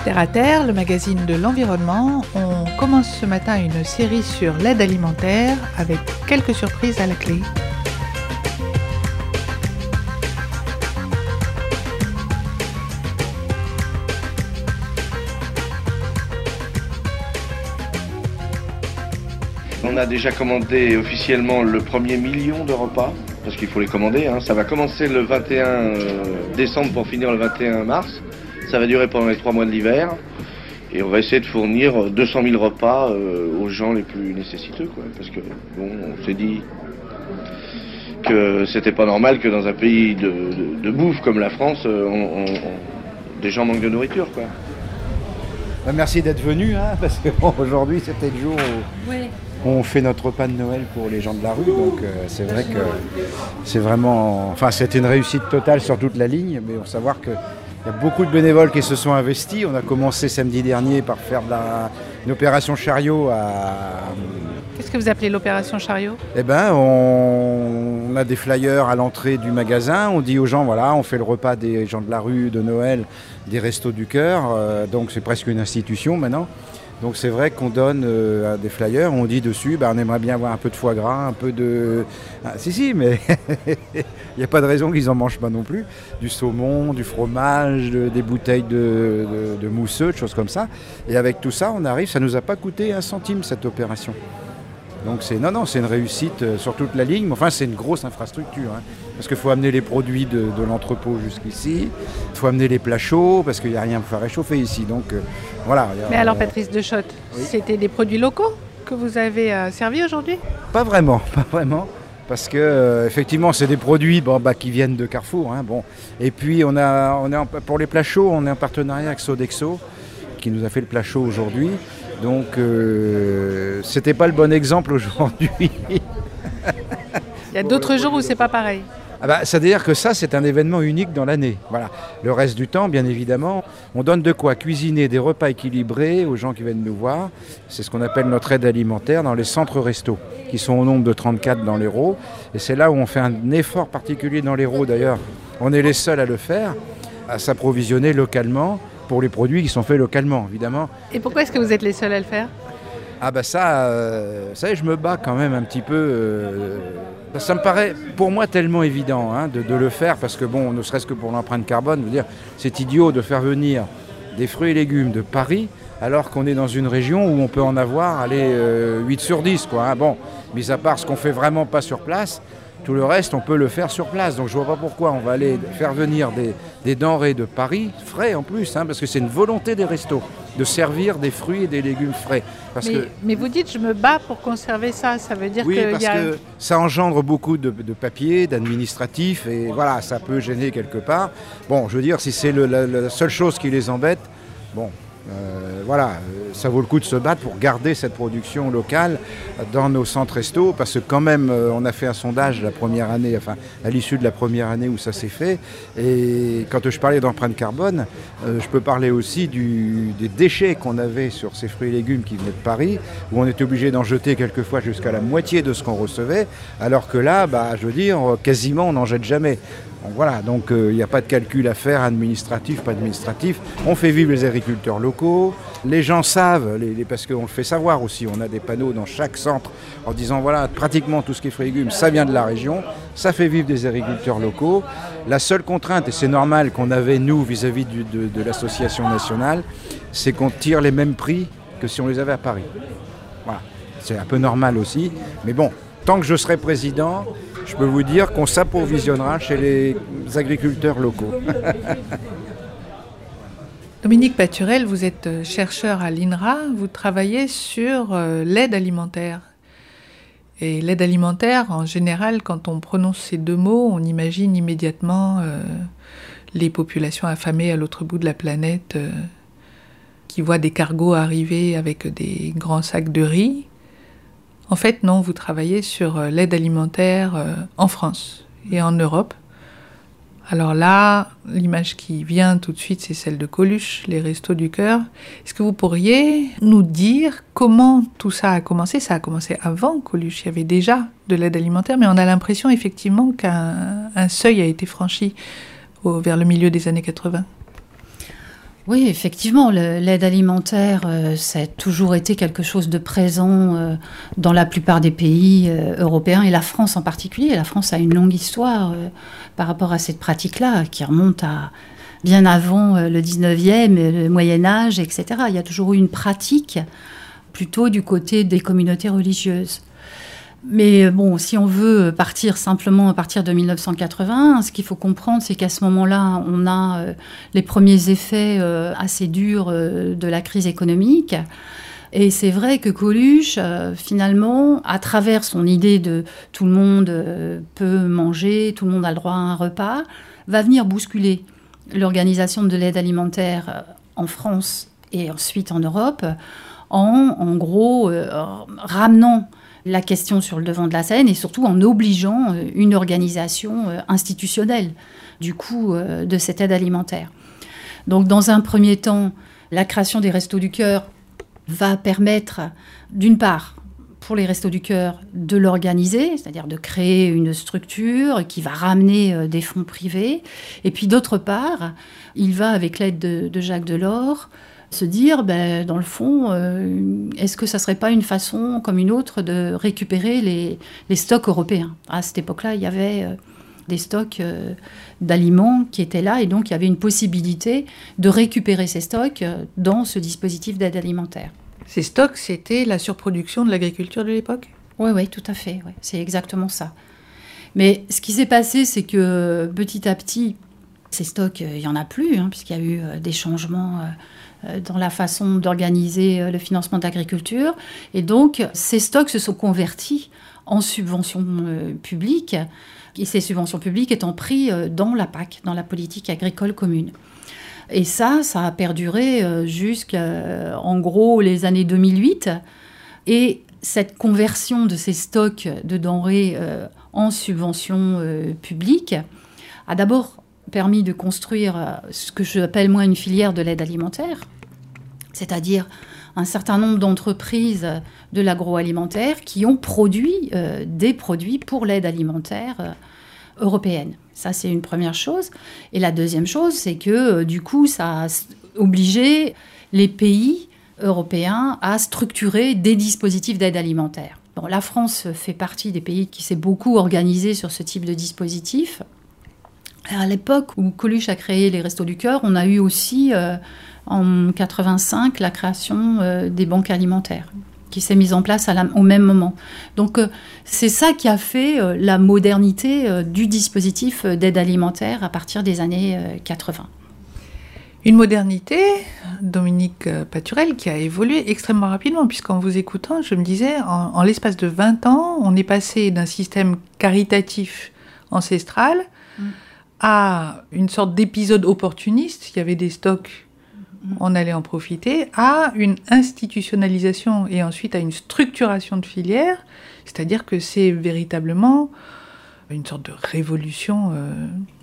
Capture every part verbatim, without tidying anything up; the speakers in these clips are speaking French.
Terre à Terre, le magazine de l'environnement, on commence ce matin une série sur l'aide alimentaire avec quelques surprises à la clé. On a déjà commandé officiellement le premier million de repas, parce qu'il faut les commander, hein. Ça va commencer le vingt et un décembre pour finir le vingt et un mars. Ça va durer pendant les trois mois de l'hiver. Et on va essayer de fournir deux cent mille repas euh, aux gens les plus nécessiteux, quoi. Parce que, bon, on s'est dit que c'était pas normal que dans un pays de, de, de bouffe comme la France, on, on, on, des gens manquent de nourriture, quoi. Merci d'être venu, hein, parce qu'aujourd'hui c'était le jour où... Oui. On fait notre repas de Noël pour les gens de la rue, donc euh, c'est vrai que c'est vraiment... Enfin, c'était une réussite totale sur toute la ligne, mais il faut savoir qu'il y a beaucoup de bénévoles qui se sont investis. On a commencé samedi dernier par faire de la, une opération chariot à... Qu'est-ce que vous appelez l'opération chariot ? Eh bien, on, on a des flyers à l'entrée du magasin. On dit aux gens, voilà, on fait le repas des gens de la rue de Noël, des Restos du Cœur. Euh, donc c'est presque une institution maintenant. Donc c'est vrai qu'on donne euh, des flyers, on dit dessus, bah, on aimerait bien avoir un peu de foie gras, un peu de... Ah, si, si, mais il n'y a pas de raison qu'ils n'en mangent pas non plus. Du saumon, du fromage, de, des bouteilles de, de, de mousseux, de choses comme ça. Et avec tout ça, on arrive, ça ne nous a pas coûté un centime cette opération. Donc c'est, non, non, c'est une réussite euh, sur toute la ligne, mais enfin c'est une grosse infrastructure, hein, parce qu'il faut amener les produits de, de l'entrepôt jusqu'ici, il faut amener les plats chauds, parce qu'il n'y a rien pour faire réchauffer ici, donc euh, voilà. Mais alors Patrice Dechotte, oui. C'était des produits locaux que vous avez euh, servis aujourd'hui ? Pas vraiment, pas vraiment, parce que euh, effectivement c'est des produits bon, bah, qui viennent de Carrefour, hein, bon. Et puis on a, on est en, pour les plats chauds, on est en partenariat avec Sodexo, qui nous a fait le plat chaud aujourd'hui. Donc, euh, c'était pas le bon exemple aujourd'hui. Il y a d'autres jours où c'est pas pareil. Ah bah, c'est-à-dire que ça, c'est un événement unique dans l'année. Voilà. Le reste du temps, bien évidemment, on donne de quoi cuisiner des repas équilibrés aux gens qui viennent nous voir. C'est ce qu'on appelle notre aide alimentaire dans les centres restos, qui sont au nombre de trente-quatre dans l'Hérault. Et c'est là où on fait un effort particulier dans l'Hérault, d'ailleurs. On est les seuls à le faire, à s'approvisionner localement, pour les produits qui sont faits localement, évidemment. Et pourquoi est-ce que vous êtes les seuls à le faire ? Ah bah ça, euh, ça je me bats quand même un petit peu. Euh, ça me paraît pour moi tellement évident hein, de, de le faire, parce que bon, ne serait-ce que pour l'empreinte carbone, je veux dire, c'est idiot de faire venir des fruits et légumes de Paris, alors qu'on est dans une région où on peut en avoir allez, euh, huit sur dix, quoi. Hein. Bon, mis à part ce qu'on fait vraiment pas sur place, tout le reste, on peut le faire sur place. Donc je ne vois pas pourquoi on va aller faire venir des, des denrées de Paris, frais en plus, hein, parce que c'est une volonté des restos, de servir des fruits et des légumes frais. Parce mais, que, mais vous dites, je me bats pour conserver ça, ça veut dire oui, que... Oui, parce y a... que ça engendre beaucoup de, de papier, d'administratif, et voilà, ça peut gêner quelque part. Bon, je veux dire, si c'est le, la, la seule chose qui les embête, bon... Euh, voilà, ça vaut le coup de se battre pour garder cette production locale dans nos centres restos, parce que quand même euh, on a fait un sondage la première année, enfin à l'issue de la première année où ça s'est fait, et quand je parlais d'empreinte carbone, euh, je peux parler aussi du, des déchets qu'on avait sur ces fruits et légumes qui venaient de Paris, où on était obligé d'en jeter quelquefois jusqu'à la moitié de ce qu'on recevait, alors que là, bah, je veux dire, quasiment on n'en jette jamais. Donc voilà, donc il euh, n'y a pas de calcul à faire, administratif, pas administratif. On fait vivre les agriculteurs locaux. Les gens savent, les, les, parce qu'on le fait savoir aussi, on a des panneaux dans chaque centre en disant voilà, pratiquement tout ce qui est fruits et légumes, ça vient de la région, ça fait vivre des agriculteurs locaux. La seule contrainte, et c'est normal qu'on avait nous vis-à-vis du, de, de l'association nationale, c'est qu'on tire les mêmes prix que si on les avait à Paris. Voilà, c'est un peu normal aussi, mais bon, tant que je serai président, je peux vous dire qu'on s'approvisionnera chez les agriculteurs locaux. Dominique Paturel, vous êtes chercheur à l'I N R A, vous travaillez sur euh, l'aide alimentaire. Et l'aide alimentaire, en général, quand on prononce ces deux mots, on imagine immédiatement euh, les populations affamées à l'autre bout de la planète euh, qui voient des cargos arriver avec des grands sacs de riz. En fait, non, vous travaillez sur l'aide alimentaire en France et en Europe. Alors là, l'image qui vient tout de suite, c'est celle de Coluche, les Restos du Cœur. Est-ce que vous pourriez nous dire comment tout ça a commencé ? Ça a commencé avant Coluche, il y avait déjà de l'aide alimentaire, mais on a l'impression effectivement qu'un un seuil a été franchi au, vers le milieu des années quatre-vingts. Oui, effectivement, le, l'aide alimentaire, euh, ça a toujours été quelque chose de présent euh, dans la plupart des pays euh, européens, et la France en particulier. La France a une longue histoire euh, par rapport à cette pratique-là, qui remonte à bien avant euh, le dix-neuvième, le Moyen-Âge, et cetera. Il y a toujours eu une pratique plutôt du côté des communautés religieuses. Mais bon, si on veut partir simplement à partir de mille neuf cent quatre-vingts, ce qu'il faut comprendre, c'est qu'à ce moment-là, on a euh, les premiers effets euh, assez durs euh, de la crise économique. Et c'est vrai que Coluche, euh, finalement, à travers son idée de tout le monde euh, peut manger, tout le monde a le droit à un repas, va venir bousculer l'organisation de l'aide alimentaire en France et ensuite en Europe, en, en gros, euh, ramenant la question sur le devant de la scène et surtout en obligeant une organisation institutionnelle du coup de cette aide alimentaire. Donc dans un premier temps, la création des Restos du Cœur va permettre d'une part pour les Restos du Cœur de l'organiser, c'est-à-dire de créer une structure qui va ramener des fonds privés, et puis d'autre part, il va avec l'aide de, de Jacques Delors se dire, ben, dans le fond, euh, est-ce que ça ne serait pas une façon comme une autre de récupérer les, les stocks européens ? À cette époque-là, il y avait euh, des stocks euh, d'aliments qui étaient là, et donc il y avait une possibilité de récupérer ces stocks euh, dans ce dispositif d'aide alimentaire. Ces stocks, c'était la surproduction de l'agriculture de l'époque ? Oui, oui, tout à fait. Ouais, c'est exactement ça. Mais ce qui s'est passé, c'est que petit à petit, ces stocks, il n'y en a plus, hein, puisqu'il y a eu euh, des changements... Euh, dans la façon d'organiser le financement de l'agriculture. Et donc, ces stocks se sont convertis en subventions euh, publiques, et ces subventions publiques étant prises euh, dans la P A C, dans la politique agricole commune. Et ça, ça a perduré euh, jusqu'à, en gros, les années deux mille huit. Et cette conversion de ces stocks de denrées euh, en subventions euh, publiques a d'abord permis de construire ce que j'appelle moi une filière de l'aide alimentaire, c'est-à-dire un certain nombre d'entreprises de l'agroalimentaire qui ont produit euh, des produits pour l'aide alimentaire euh, européenne. Ça, c'est une première chose. Et la deuxième chose, c'est que euh, du coup, ça a obligé les pays européens à structurer des dispositifs d'aide alimentaire. Bon, la France fait partie des pays qui s'est beaucoup organisé sur ce type de dispositif. À l'époque où Coluche a créé les Restos du Cœur, on a eu aussi, euh, en quatre-vingt-cinq, la création euh, des banques alimentaires, qui s'est mise en place à la, au même moment. Donc, euh, c'est ça qui a fait euh, la modernité euh, du dispositif d'aide alimentaire à partir des années euh, quatre-vingts. Une modernité, Dominique Paturel, qui a évolué extrêmement rapidement, puisqu'en vous écoutant, je me disais, en, en l'espace de vingt ans, on est passé d'un système caritatif ancestral mmh. à une sorte d'épisode opportuniste, il y avait des stocks, on allait en profiter, à une institutionnalisation et ensuite à une structuration de filières, c'est-à-dire que c'est véritablement une sorte de révolution, euh,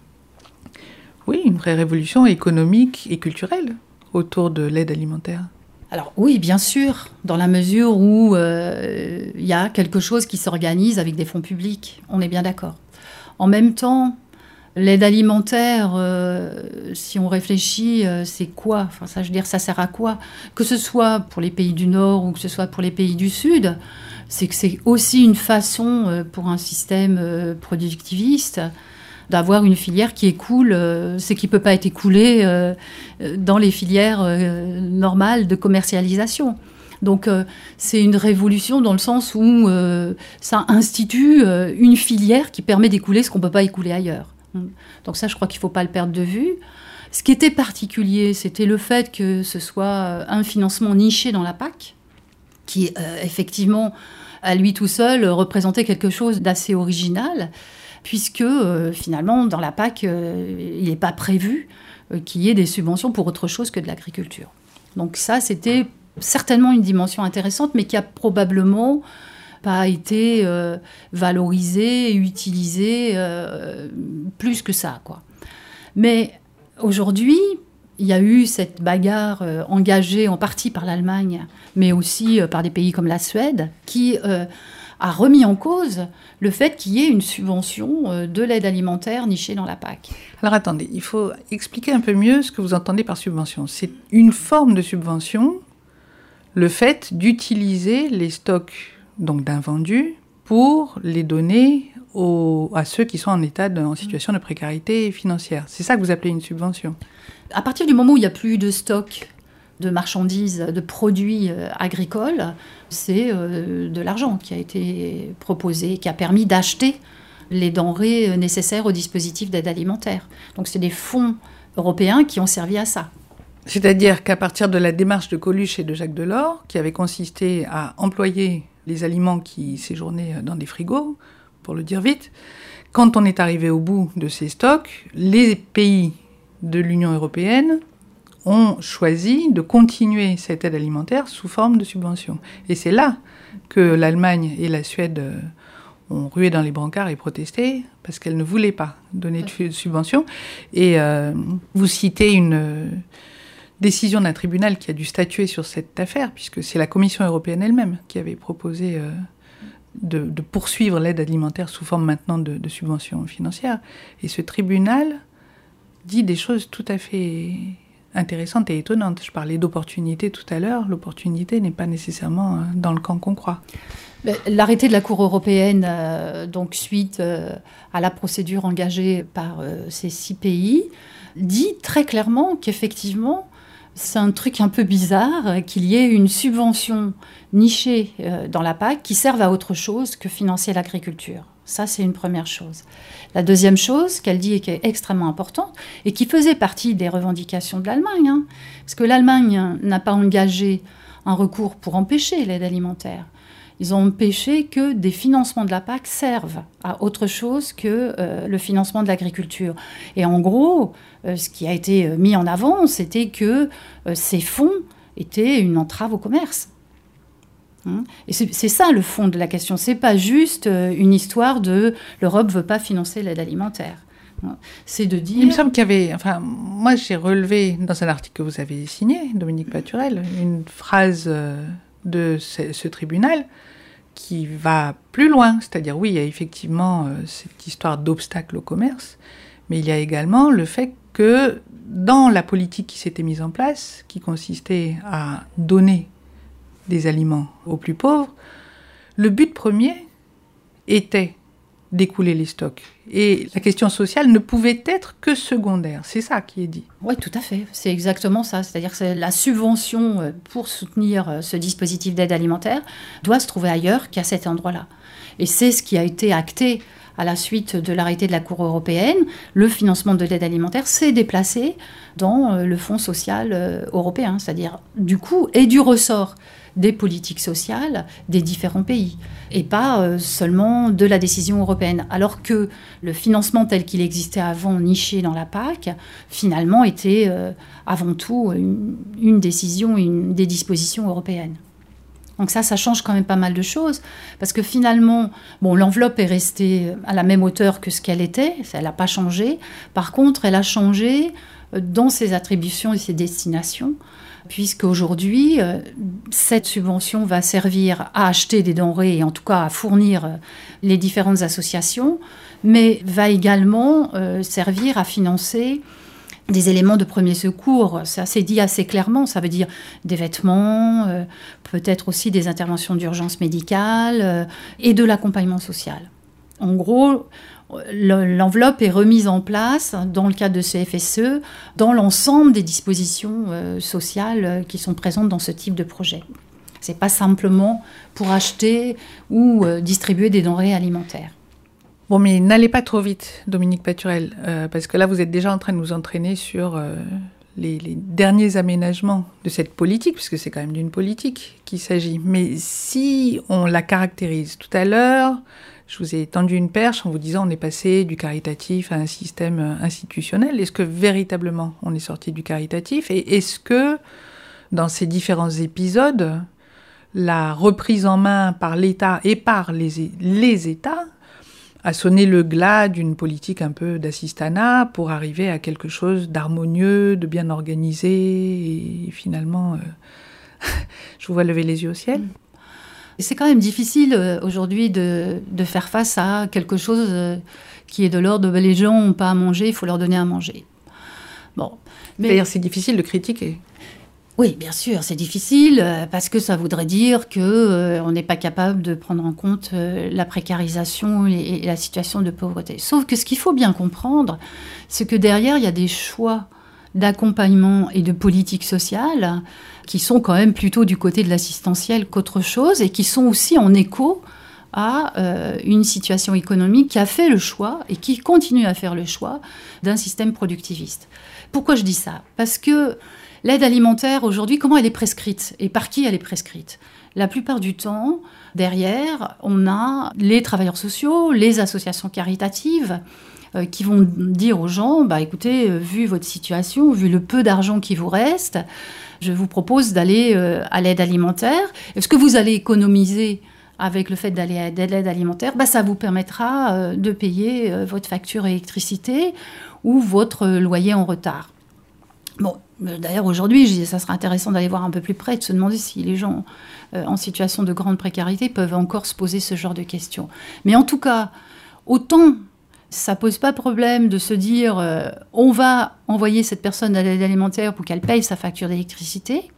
oui, une vraie révolution économique et culturelle autour de l'aide alimentaire. Alors oui, bien sûr, dans la mesure où il euh, y a quelque chose qui s'organise avec des fonds publics, on est bien d'accord. En même temps, l'aide alimentaire, euh, si on réfléchit, euh, c'est quoi ? Enfin, ça, je veux dire, ça sert à quoi ? Que ce soit pour les pays du Nord ou que ce soit pour les pays du Sud, c'est que c'est aussi une façon euh, pour un système euh, productiviste d'avoir une filière qui écoule euh, ce qui ne peut pas être écoulé euh, dans les filières euh, normales de commercialisation. Donc euh, c'est une révolution dans le sens où euh, ça institue euh, une filière qui permet d'écouler ce qu'on ne peut pas écouler ailleurs. Donc ça, je crois qu'il ne faut pas le perdre de vue. Ce qui était particulier, c'était le fait que ce soit un financement niché dans la P A C, qui euh, effectivement, à lui tout seul, représentait quelque chose d'assez original, puisque euh, finalement, dans la P A C, euh, il n'est pas prévu euh, qu'il y ait des subventions pour autre chose que de l'agriculture. Donc ça, c'était certainement une dimension intéressante, mais qui a probablement pas été euh, valorisé et utilisé euh, plus que ça, quoi. Mais aujourd'hui, il y a eu cette bagarre euh, engagée en partie par l'Allemagne, mais aussi euh, par des pays comme la Suède, qui euh, a remis en cause le fait qu'il y ait une subvention de l'aide alimentaire nichée dans la P A C. Alors attendez, il faut expliquer un peu mieux ce que vous entendez par subvention. C'est une forme de subvention, le fait d'utiliser les stocks donc d'invendus pour les donner aux, à ceux qui sont en état de, en situation de précarité financière. C'est ça que vous appelez une subvention. À partir du moment où il n'y a plus de stock de marchandises, de produits euh, agricoles, c'est euh, de l'argent qui a été proposé, qui a permis d'acheter les denrées nécessaires au dispositif d'aide alimentaire. Donc c'est des fonds européens qui ont servi à ça. C'est-à-dire qu'à partir de la démarche de Coluche et de Jacques Delors, qui avait consisté à employer les aliments qui séjournaient dans des frigos, pour le dire vite, quand on est arrivé au bout de ces stocks, les pays de l'Union européenne ont choisi de continuer cette aide alimentaire sous forme de subvention. Et c'est là que l'Allemagne et la Suède ont rué dans les brancards et protesté, parce qu'elles ne voulaient pas donner de subvention. Et euh, vous citez une décision d'un tribunal qui a dû statuer sur cette affaire, puisque c'est la Commission européenne elle-même qui avait proposé euh, de, de poursuivre l'aide alimentaire sous forme maintenant de, de subvention financière. Et ce tribunal dit des choses tout à fait intéressante et étonnante. Je parlais d'opportunité tout à l'heure. L'opportunité n'est pas nécessairement dans le camp qu'on croit. L'arrêté de la Cour européenne, euh, donc suite euh, à la procédure engagée par euh, ces six pays, dit très clairement qu'effectivement, c'est un truc un peu bizarre qu'il y ait une subvention nichée euh, dans la P A C qui serve à autre chose que financer l'agriculture. Ça, c'est une première chose. La deuxième chose qu'elle dit et qui est extrêmement importante, et qui faisait partie des revendications de l'Allemagne, hein, parce que l'Allemagne n'a pas engagé un recours pour empêcher l'aide alimentaire. Ils ont empêché que des financements de la P A C servent à autre chose que euh, le financement de l'agriculture. Et en gros, euh, ce qui a été mis en avant, c'était que euh, ces fonds étaient une entrave au commerce. Et c'est, c'est ça le fond de la question. C'est pas juste une histoire de l'Europe veut pas financer l'aide alimentaire. C'est de dire. Il me semble qu'il y avait. Enfin, moi, j'ai relevé dans un article que vous avez signé, Dominique Paturel, une phrase de ce, ce tribunal qui va plus loin. C'est-à-dire, oui, il y a effectivement cette histoire d'obstacle au commerce, mais il y a également le fait que dans la politique qui s'était mise en place, qui consistait à donner des aliments aux plus pauvres, le but premier était d'écouler les stocks. Et la question sociale ne pouvait être que secondaire. C'est ça qui est dit. Oui, tout à fait. C'est exactement ça. C'est-à-dire que la subvention pour soutenir ce dispositif d'aide alimentaire doit se trouver ailleurs qu'à cet endroit-là. Et c'est ce qui a été acté à la suite de l'arrêté de la Cour européenne. Le financement de l'aide alimentaire s'est déplacé dans le Fonds social européen, c'est-à-dire du coup et du ressort des politiques sociales des différents pays, et pas seulement de la décision européenne. Alors que le financement tel qu'il existait avant, niché dans la P A C, finalement était avant tout une, une décision, une, des dispositions européennes. Donc ça, ça change quand même pas mal de choses, parce que finalement, bon, l'enveloppe est restée à la même hauteur que ce qu'elle était, elle n'a pas changé. Par contre, elle a changé dans ses attributions et ses destinations, puisque aujourd'hui, cette subvention va servir à acheter des denrées, et en tout cas à fournir les différentes associations, mais va également euh, servir à financer des éléments de premier secours. Ça s'est dit assez clairement, ça veut dire des vêtements, euh, peut-être aussi des interventions d'urgence médicale euh, et de l'accompagnement social. En gros, l'enveloppe est remise en place dans le cadre de ce F S E, dans l'ensemble des dispositions euh, sociales qui sont présentes dans ce type de projet. Ce n'est pas simplement pour acheter ou euh, distribuer des denrées alimentaires. Bon, mais n'allez pas trop vite, Dominique Paturel, euh, parce que là, vous êtes déjà en train de nous entraîner sur euh, les, les derniers aménagements de cette politique, puisque c'est quand même d'une politique qu'il s'agit. Mais si on la caractérise tout à l'heure, je vous ai tendu une perche en vous disant on est passé du caritatif à un système institutionnel. Est-ce que véritablement on est sorti du caritatif ? Et est-ce que, dans ces différents épisodes, la reprise en main par l'État et par les, les États a sonné le glas d'une politique un peu d'assistanat pour arriver à quelque chose d'harmonieux, de bien organisé, et finalement, euh, je vous vois lever les yeux au ciel. C'est quand même difficile euh, aujourd'hui de, de faire face à quelque chose euh, qui est de l'ordre de « les gens n'ont pas à manger, il faut leur donner à manger ». Bon, mais c'est-à-dire c'est difficile de critiquer. Oui, bien sûr, c'est difficile euh, parce que ça voudrait dire qu'on euh, n'est pas capable de prendre en compte euh, la précarisation et, et la situation de pauvreté. Sauf que ce qu'il faut bien comprendre, c'est que derrière, il y a des choix d'accompagnement et de politique sociale qui sont quand même plutôt du côté de l'assistentiel qu'autre chose et qui sont aussi en écho à euh, une situation économique qui a fait le choix et qui continue à faire le choix d'un système productiviste. Pourquoi je dis ça ? Parce que l'aide alimentaire, aujourd'hui, comment elle est prescrite et par qui elle est prescrite ? La plupart du temps, derrière, on a les travailleurs sociaux, les associations caritatives euh, qui vont dire aux gens, bah, écoutez, euh, vu votre situation, vu le peu d'argent qui vous reste, je vous propose d'aller euh, à l'aide alimentaire. Est-ce que vous allez économiser avec le fait d'aller à l'aide alimentaire ? Bah, ça vous permettra euh, de payer euh, votre facture d'électricité ou votre loyer en retard. Bon, d'ailleurs, aujourd'hui, ça serait intéressant d'aller voir un peu plus près, de se demander si les gens euh, en situation de grande précarité peuvent encore se poser ce genre de questions. Mais en tout cas, autant ça ne pose pas problème de se dire euh, on va envoyer cette personne à l'aide alimentaire pour qu'elle paye sa facture d'électricité,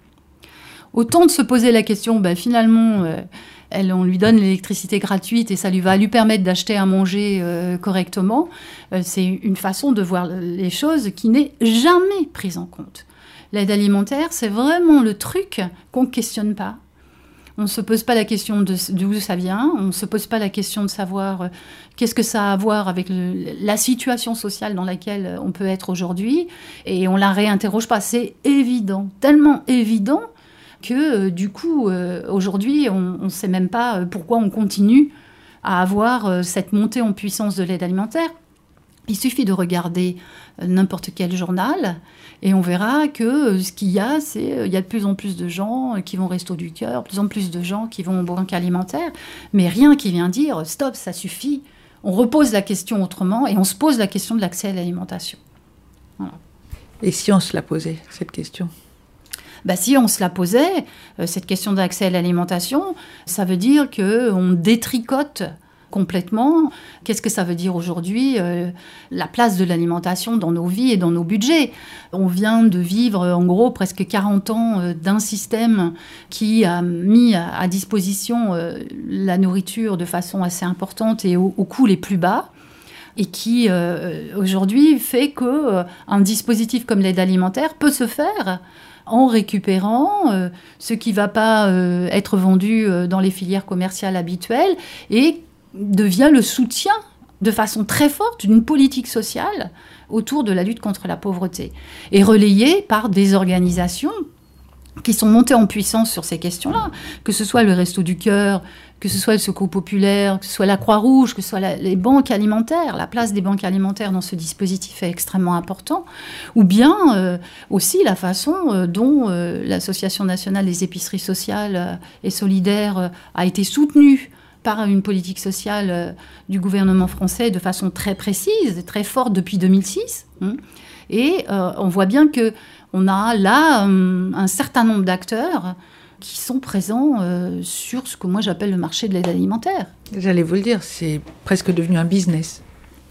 autant de se poser la question, ben, finalement, euh, elle, on lui donne l'électricité gratuite et ça lui va lui permettre d'acheter à manger euh, correctement. Euh, c'est une façon de voir les choses qui n'est jamais prise en compte. L'aide alimentaire, c'est vraiment le truc qu'on ne questionne pas. On ne se pose pas la question de, d'où ça vient, on ne se pose pas la question de savoir euh, qu'est-ce que ça a à voir avec le, la situation sociale dans laquelle on peut être aujourd'hui, et on ne la réinterroge pas. C'est évident, tellement évident, que euh, du coup, euh, aujourd'hui, on ne sait même pas pourquoi on continue à avoir euh, cette montée en puissance de l'aide alimentaire. Il suffit de regarder euh, n'importe quel journal et on verra que euh, ce qu'il y a, c'est euh, il y a de plus en plus de gens euh, qui vont au Resto du Cœur, de plus en plus de gens qui vont aux banques alimentaires, mais rien qui vient dire « stop, ça suffit ». On repose la question autrement et on se pose la question de l'accès à l'alimentation. Voilà. Et si on se la posait, cette question ? Bah, si on se la posait, euh, cette question d'accès à l'alimentation, ça veut dire qu'on détricote complètement. Qu'est-ce que ça veut dire aujourd'hui, euh, la place de l'alimentation dans nos vies et dans nos budgets ? On vient de vivre en gros presque quarante ans euh, d'un système qui a mis à, à disposition euh, la nourriture de façon assez importante et au, au coût les plus bas. Et qui, euh, aujourd'hui, fait qu'un euh, dispositif comme l'aide alimentaire peut se faire en récupérant euh, ce qui ne va pas euh, être vendu euh, dans les filières commerciales habituelles et devient le soutien de façon très forte d'une politique sociale autour de la lutte contre la pauvreté et relayée par des organisations qui sont montées en puissance sur ces questions-là, que ce soit le Resto du Cœur, que ce soit le Secours populaire, que ce soit la Croix-Rouge, que ce soit la, les banques alimentaires. La place des banques alimentaires dans ce dispositif est extrêmement important. Ou bien euh, aussi la façon euh, dont euh, l'Association nationale des épiceries sociales euh, et solidaires euh, a été soutenue par une politique sociale euh, du gouvernement français de façon très précise, très forte depuis deux mille six. Hein. Et euh, on voit bien qu'on a là euh, un certain nombre d'acteurs qui sont présents euh, sur ce que moi j'appelle le marché de l'aide alimentaire. J'allais vous le dire, c'est presque devenu un business.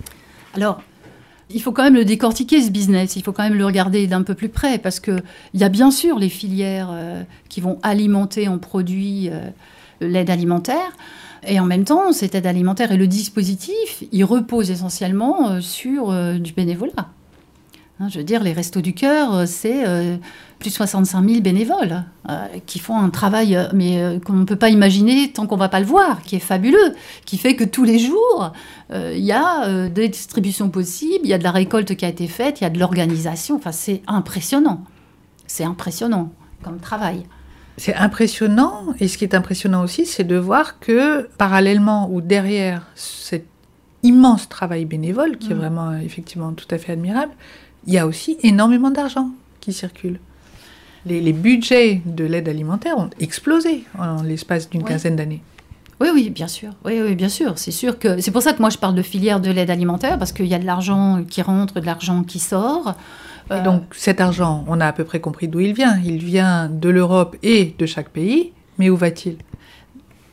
Alors, il faut quand même le décortiquer, ce business. Il faut quand même le regarder d'un peu plus près, parce qu'il y a bien sûr les filières euh, qui vont alimenter en produits euh, l'aide alimentaire. Et en même temps, cette aide alimentaire et le dispositif, il repose essentiellement euh, sur euh, du bénévolat. Hein, je veux dire, les Restos du Cœur, c'est euh, plus de soixante-cinq mille bénévoles euh, qui font un travail euh, mais, euh, qu'on ne peut pas imaginer tant qu'on ne va pas le voir, qui est fabuleux, qui fait que tous les jours, il euh, y a euh, des distributions possibles, il y a de la récolte qui a été faite, il y a de l'organisation. Enfin, c'est impressionnant. C'est impressionnant comme travail. C'est impressionnant, et ce qui est impressionnant aussi, c'est de voir que, parallèlement ou derrière cet immense travail bénévole, qui mmh. est vraiment, effectivement, tout à fait admirable, il y a aussi énormément d'argent qui circule. Les, les budgets de l'aide alimentaire ont explosé en l'espace d'une oui. quinzaine d'années. Oui, oui, bien sûr. Oui, oui, bien sûr. C'est sûr que c'est pour ça que moi je parle de filière de l'aide alimentaire, parce qu'il y a de l'argent qui rentre, de l'argent qui sort. Et donc cet argent, on a à peu près compris d'où il vient. Il vient de l'Europe et de chaque pays, mais où va-t-il ?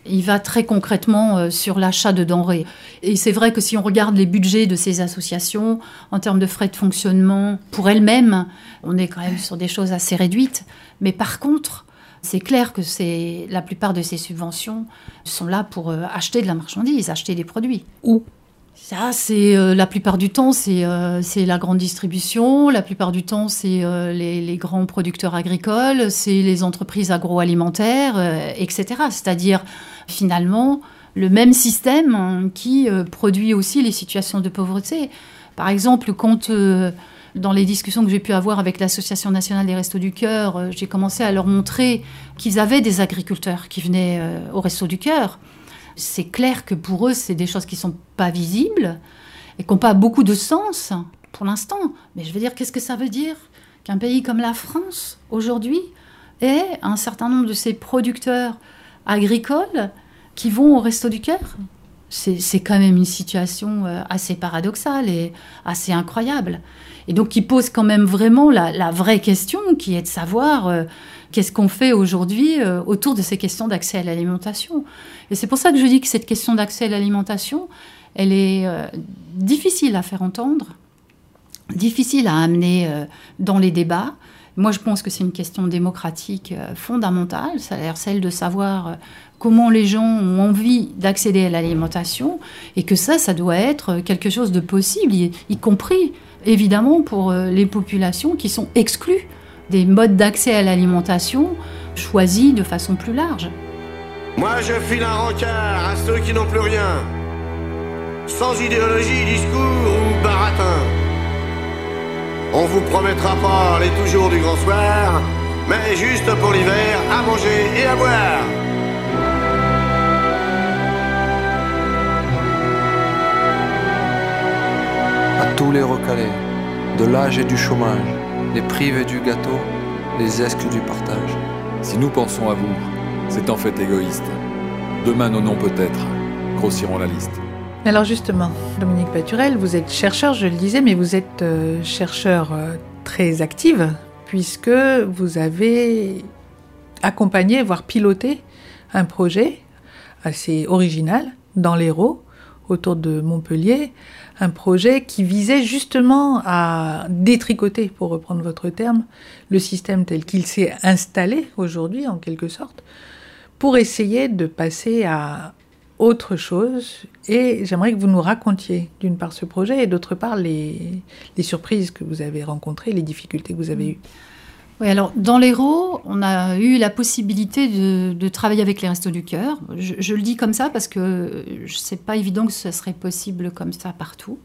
Il va très concrètement euh, sur l'achat de denrées. Et c'est vrai que si on regarde les budgets de ces associations, en termes de frais de fonctionnement, pour elles-mêmes, on est quand même sur des choses assez réduites. Mais par contre, c'est clair que c'est, la plupart de ces subventions sont là pour euh, acheter de la marchandise, acheter des produits. Où ? Ça, c'est euh, la plupart du temps, c'est, euh, c'est la grande distribution. La plupart du temps, c'est euh, les, les grands producteurs agricoles, c'est les entreprises agroalimentaires, euh, et cetera. C'est-à-dire, finalement, le même système hein, qui euh, produit aussi les situations de pauvreté. Par exemple, quand, euh, dans les discussions que j'ai pu avoir avec l'Association nationale des Restos du Cœur, euh, j'ai commencé à leur montrer qu'ils avaient des agriculteurs qui venaient euh, au Restos du Cœur. C'est clair que pour eux, c'est des choses qui ne sont pas visibles et qui n'ont pas beaucoup de sens pour l'instant. Mais je veux dire, qu'est-ce que ça veut dire qu'un pays comme la France, aujourd'hui, ait un certain nombre de ses producteurs agricoles qui vont au Resto du Cœur ? C'est, c'est quand même une situation assez paradoxale et assez incroyable. Et donc, qui pose quand même vraiment la, la vraie question, qui est de savoir euh, qu'est-ce qu'on fait aujourd'hui euh, autour de ces questions d'accès à l'alimentation. Et c'est pour ça que je dis que cette question d'accès à l'alimentation, elle est euh, difficile à faire entendre, difficile à amener euh, dans les débats. Moi, je pense que c'est une question démocratique euh, fondamentale, c'est-à-dire celle de savoir euh, comment les gens ont envie d'accéder à l'alimentation, et que ça, ça doit être quelque chose de possible, y, y compris, évidemment, pour euh, les populations qui sont exclues des modes d'accès à l'alimentation choisis de façon plus large. Moi, je file un rencard à ceux qui n'ont plus rien, sans idéologie, discours ou baratin. On vous promettra pas les toujours du grand soir, mais juste pour l'hiver, à manger et à boire. À tous les recalés, de l'âge et du chômage, les privés du gâteau, les exclus du partage. Si nous pensons à vous, c'est en fait égoïste. Demain, nos noms peut-être grossiront la liste. Mais alors justement, Dominique Paturel, vous êtes chercheur, je le disais, mais vous êtes euh, chercheur euh, très active, puisque vous avez accompagné, voire piloté, un projet assez original dans l'Hérault, autour de Montpellier, un projet qui visait justement à détricoter, pour reprendre votre terme, le système tel qu'il s'est installé aujourd'hui, en quelque sorte, pour essayer de passer à autre chose. Et j'aimerais que vous nous racontiez, d'une part, ce projet, et d'autre part, les, les surprises que vous avez rencontrées, les difficultés que vous avez eues. Oui, alors, dans l'Hérault, on a eu la possibilité de, de travailler avec les Restos du Cœur. Je, je le dis comme ça parce que c'est pas évident que ce serait possible comme ça partout.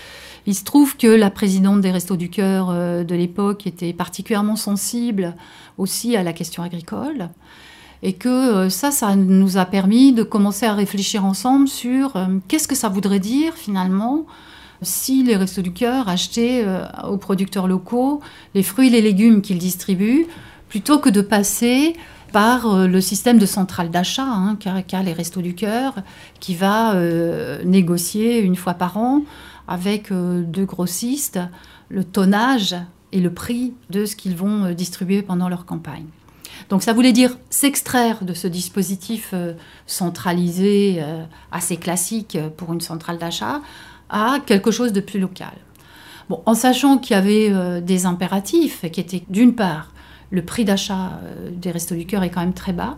Il se trouve que la présidente des Restos du Cœur euh, de l'époque était particulièrement sensible aussi à la question agricole. Et que euh, ça, ça nous a permis de commencer à réfléchir ensemble sur euh, qu'est-ce que ça voudrait dire finalement si les Restos du Cœur achetaient euh, aux producteurs locaux les fruits et les légumes qu'ils distribuent, plutôt que de passer par euh, le système de centrale d'achat hein, qu'a, qu'a les Restos du Cœur, qui va euh, négocier une fois par an avec euh, deux grossistes le tonnage et le prix de ce qu'ils vont euh, distribuer pendant leur campagne. Donc ça voulait dire s'extraire de ce dispositif euh, centralisé, euh, assez classique pour une centrale d'achat, à quelque chose de plus local. Bon, en sachant qu'il y avait euh, des impératifs qui étaient, d'une part, le prix d'achat euh, des Restos du Cœur est quand même très bas,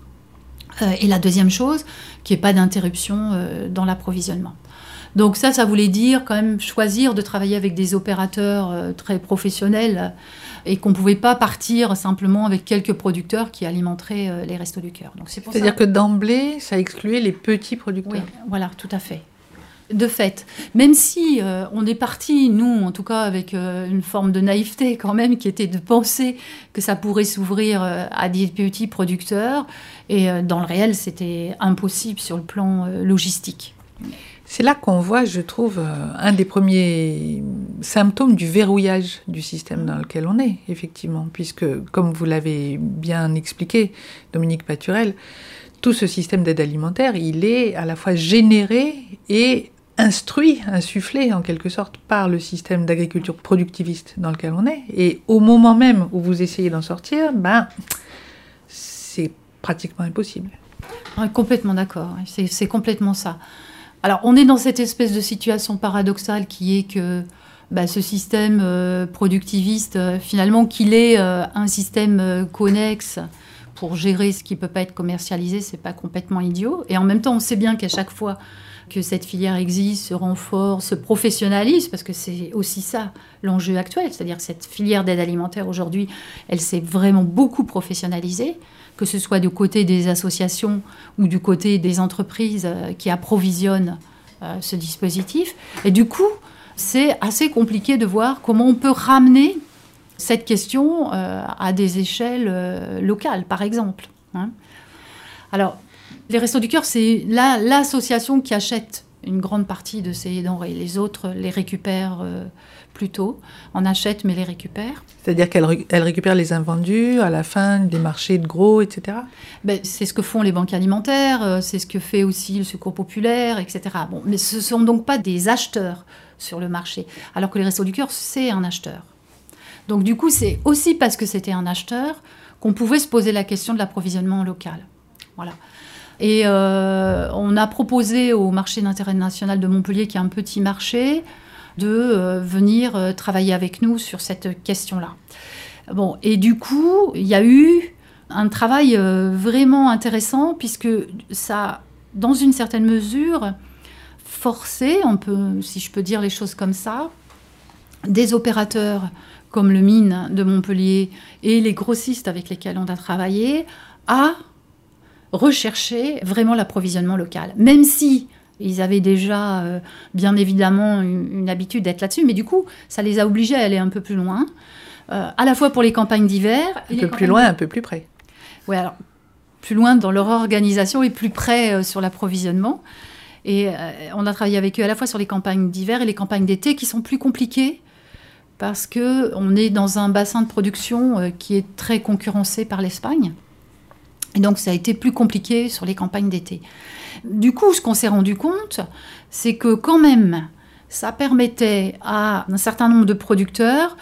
euh, et la deuxième chose, qu'il n'y ait pas d'interruption euh, dans l'approvisionnement. Donc ça, ça voulait dire quand même choisir de travailler avec des opérateurs euh, très professionnels et qu'on ne pouvait pas partir simplement avec quelques producteurs qui alimenteraient euh, les Restos du Cœur. Donc c'est pour C'est-à-dire ça... que d'emblée, ça excluait les petits producteurs. Oui, voilà, tout à fait. De fait, même si euh, on est parti, nous, en tout cas, avec euh, une forme de naïveté quand même, qui était de penser que ça pourrait s'ouvrir euh, à des petits producteurs, et euh, dans le réel, c'était impossible sur le plan euh, logistique. C'est là qu'on voit, je trouve, euh, un des premiers symptômes du verrouillage du système dans lequel on est, effectivement, puisque, comme vous l'avez bien expliqué, Dominique Paturel, tout ce système d'aide alimentaire, il est à la fois généré et instruit, insufflé en quelque sorte par le système d'agriculture productiviste dans lequel on est. Et au moment même où vous essayez d'en sortir, ben, c'est pratiquement impossible. Ouais, complètement d'accord, c'est, c'est complètement ça. Alors, on est dans cette espèce de situation paradoxale qui est que bah, ce système euh, productiviste, euh, finalement, qu'il est euh, un système euh, connexe pour gérer ce qui ne peut pas être commercialisé, c'est pas complètement idiot. Et en même temps, on sait bien qu'à chaque fois que cette filière existe, se renforce, se professionnalise, parce que c'est aussi ça l'enjeu actuel, c'est-à-dire que cette filière d'aide alimentaire aujourd'hui, elle s'est vraiment beaucoup professionnalisée, que ce soit du côté des associations ou du côté des entreprises qui approvisionnent euh, ce dispositif. Et du coup, c'est assez compliqué de voir comment on peut ramener cette question euh, à des échelles euh, locales, par exemple. Hein. Alors, les Restos du Cœur, c'est la, l'association qui achète une grande partie de ces denrées. Les autres les récupèrent euh, plutôt. On achète, mais les récupère. C'est-à-dire qu'elle elle récupère les invendus à la fin des marchés de gros, et cetera. Ben, c'est ce que font les banques alimentaires, euh, c'est ce que fait aussi le Secours populaire, et cetera. Bon, mais ce ne sont donc pas des acheteurs sur le marché, alors que les Restos du Cœur, c'est un acheteur. Donc du coup, c'est aussi parce que c'était un acheteur qu'on pouvait se poser la question de l'approvisionnement local. Voilà. Et euh, on a proposé au marché d'intérêt national de Montpellier, qui est un petit marché, de euh, venir euh, travailler avec nous sur cette question-là. Bon, et du coup, il y a eu un travail euh, vraiment intéressant, puisque ça, dans une certaine mesure, forcé, on peut, si je peux dire les choses comme ça, des opérateurs comme le Mine de Montpellier et les grossistes avec lesquels on a travaillé, à rechercher vraiment l'approvisionnement local. Même si ils avaient déjà, euh, bien évidemment, une, une habitude d'être là-dessus, mais du coup, ça les a obligés à aller un peu plus loin, euh, à la fois pour les campagnes d'hiver... Un peu plus loin, un peu plus près. Oui, alors, plus loin dans leur organisation et plus près euh, sur l'approvisionnement. Et euh, on a travaillé avec eux à la fois sur les campagnes d'hiver et les campagnes d'été, qui sont plus compliquées, parce qu'on est dans un bassin de production euh, qui est très concurrencé par l'Espagne. Et donc, ça a été plus compliqué sur les campagnes d'été. Du coup, ce qu'on s'est rendu compte, c'est que quand même, ça permettait à un certain nombre de producteurs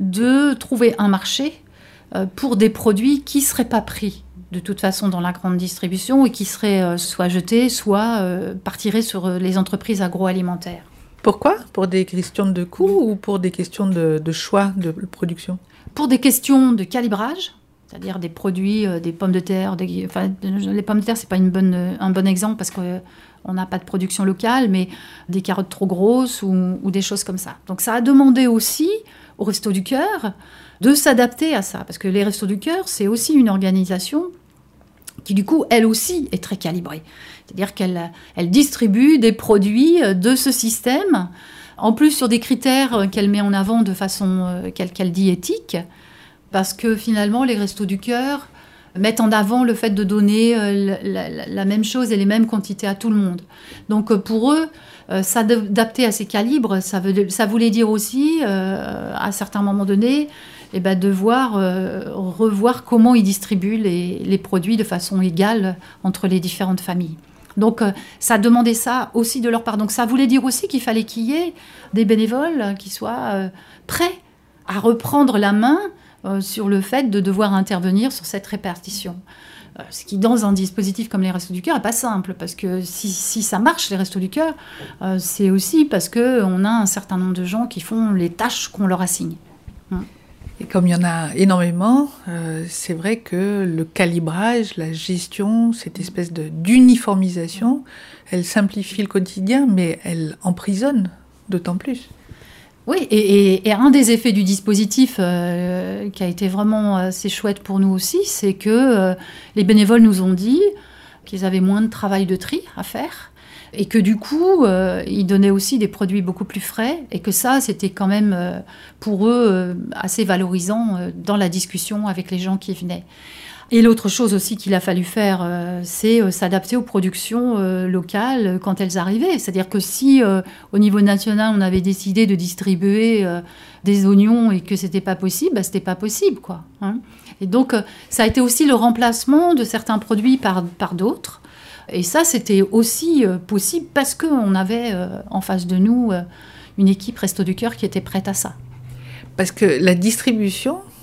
de trouver un marché euh, pour des produits qui ne seraient pas pris de toute façon dans la grande distribution et qui seraient euh, soit jetés, soit euh, partiraient sur les entreprises agroalimentaires. Pourquoi ? Pour des questions de coût ou pour des questions de, de choix de production ? Pour des questions de calibrage, c'est-à-dire des produits, euh, des pommes de terre. Des, enfin, les pommes de terre, ce n'est pas une bonne, un bon exemple parce qu'on euh, n'a pas de production locale, mais des carottes trop grosses ou, ou des choses comme ça. Donc ça a demandé aussi aux Restos du Cœur de s'adapter à ça, parce que les Restos du Cœur, c'est aussi une organisation qui, du coup, elle aussi est très calibrée. C'est-à-dire qu'elle elle distribue des produits de ce système, en plus sur des critères qu'elle met en avant de façon qu'elle, qu'elle dit éthique, parce que finalement, les Restos du Cœur mettent en avant le fait de donner la, la, la même chose et les mêmes quantités à tout le monde. Donc pour eux, s'adapter à ces calibres, ça, veut, ça voulait dire aussi, euh, à certains moments donnés, eh ben, devoir euh, revoir comment ils distribuent les, les produits de façon égale entre les différentes familles. Donc, euh, ça demandait ça aussi de leur part. Donc, ça voulait dire aussi qu'il fallait qu'il y ait des bénévoles qui soient euh, prêts à reprendre la main euh, sur le fait de devoir intervenir sur cette répartition. Euh, ce qui, dans un dispositif comme les Restos du Cœur, n'est pas simple. Parce que si, si ça marche, les Restos du Cœur, euh, c'est aussi parce qu'on a un certain nombre de gens qui font les tâches qu'on leur assigne. Hum. Et comme il y en a énormément, euh, c'est vrai que le calibrage, la gestion, cette espèce de, d'uniformisation, elle simplifie le quotidien, mais elle emprisonne d'autant plus. Oui, et, et, et un des effets du dispositif euh, qui a été vraiment assez chouette pour nous aussi, c'est que euh, les bénévoles nous ont dit qu'ils avaient moins de travail de tri à faire, et que du coup, euh, ils donnaient aussi des produits beaucoup plus frais, et que ça, c'était quand même euh, pour eux euh, assez valorisant euh, dans la discussion avec les gens qui venaient. Et l'autre chose aussi qu'il a fallu faire, euh, c'est euh, s'adapter aux productions euh, locales quand elles arrivaient. C'est-à-dire que si, euh, au niveau national, on avait décidé de distribuer euh, des oignons et que c'était pas possible, bah, c'était pas possible, quoi. Hein. Et donc, euh, ça a été aussi le remplacement de certains produits par, par d'autres. Et ça, c'était aussi euh, possible parce qu'on avait euh, en face de nous euh, une équipe Restos du Cœur qui était prête à ça. Parce que la distribution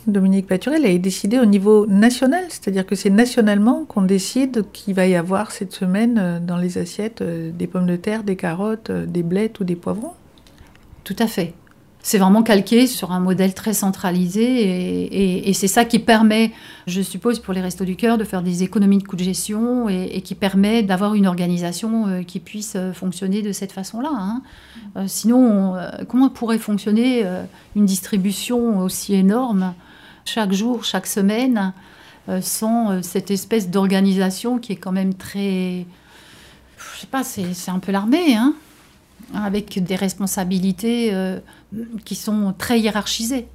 Dominique Paturel, est décidée au niveau national, c'est-à-dire que c'est nationalement qu'on décide qu'il va y avoir cette semaine dans les assiettes des pommes de terre, des carottes, des blettes ou des poivrons. Tout à fait. C'est vraiment calqué sur un modèle très centralisé et, et, et c'est ça qui permet, je suppose, pour les Restos du Cœur de faire des économies de coûts de gestion et, et qui permet d'avoir une organisation euh, qui puisse fonctionner de cette façon-là. Hein. Euh, sinon, on, euh, comment pourrait fonctionner euh, une distribution aussi énorme chaque jour, chaque semaine, euh, sans euh, cette espèce d'organisation qui est quand même très... Je sais pas, c'est, c'est un peu l'armée, hein, avec des responsabilités euh, qui sont très hiérarchisées.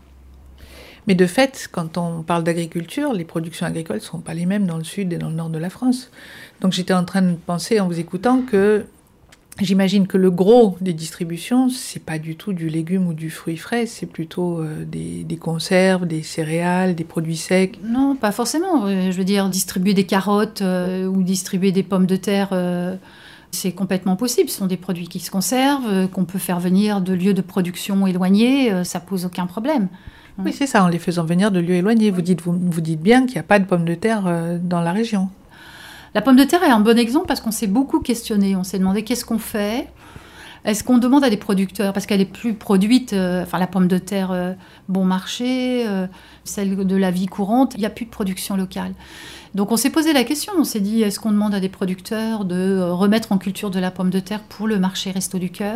Mais de fait, quand on parle d'agriculture, les productions agricoles ne sont pas les mêmes dans le sud et dans le nord de la France. Donc j'étais en train de penser en vous écoutant que j'imagine que le gros des distributions, c'est pas du tout du légume ou du fruit frais, c'est plutôt euh, des, des conserves, des céréales, des produits secs. Non, pas forcément. Je veux dire, distribuer des carottes euh, ou distribuer des pommes de terre... Euh, c'est complètement possible. Ce sont des produits qui se conservent, qu'on peut faire venir de lieux de production éloignés, ça pose aucun problème. Oui, c'est ça, en les faisant venir de lieux éloignés. Vous dites, vous, vous dites bien qu'il n'y a pas de pommes de terre dans la région. La pomme de terre est un bon exemple parce qu'on s'est beaucoup questionné. On s'est demandé qu'est-ce qu'on fait. Est-ce qu'on demande à des producteurs, parce qu'elle est plus produite, euh, enfin la pomme de terre euh, bon marché, euh, celle de la vie courante, il n'y a plus de production locale. Donc on s'est posé la question, on s'est dit, est-ce qu'on demande à des producteurs de euh, remettre en culture de la pomme de terre pour le marché Restos du Cœur ?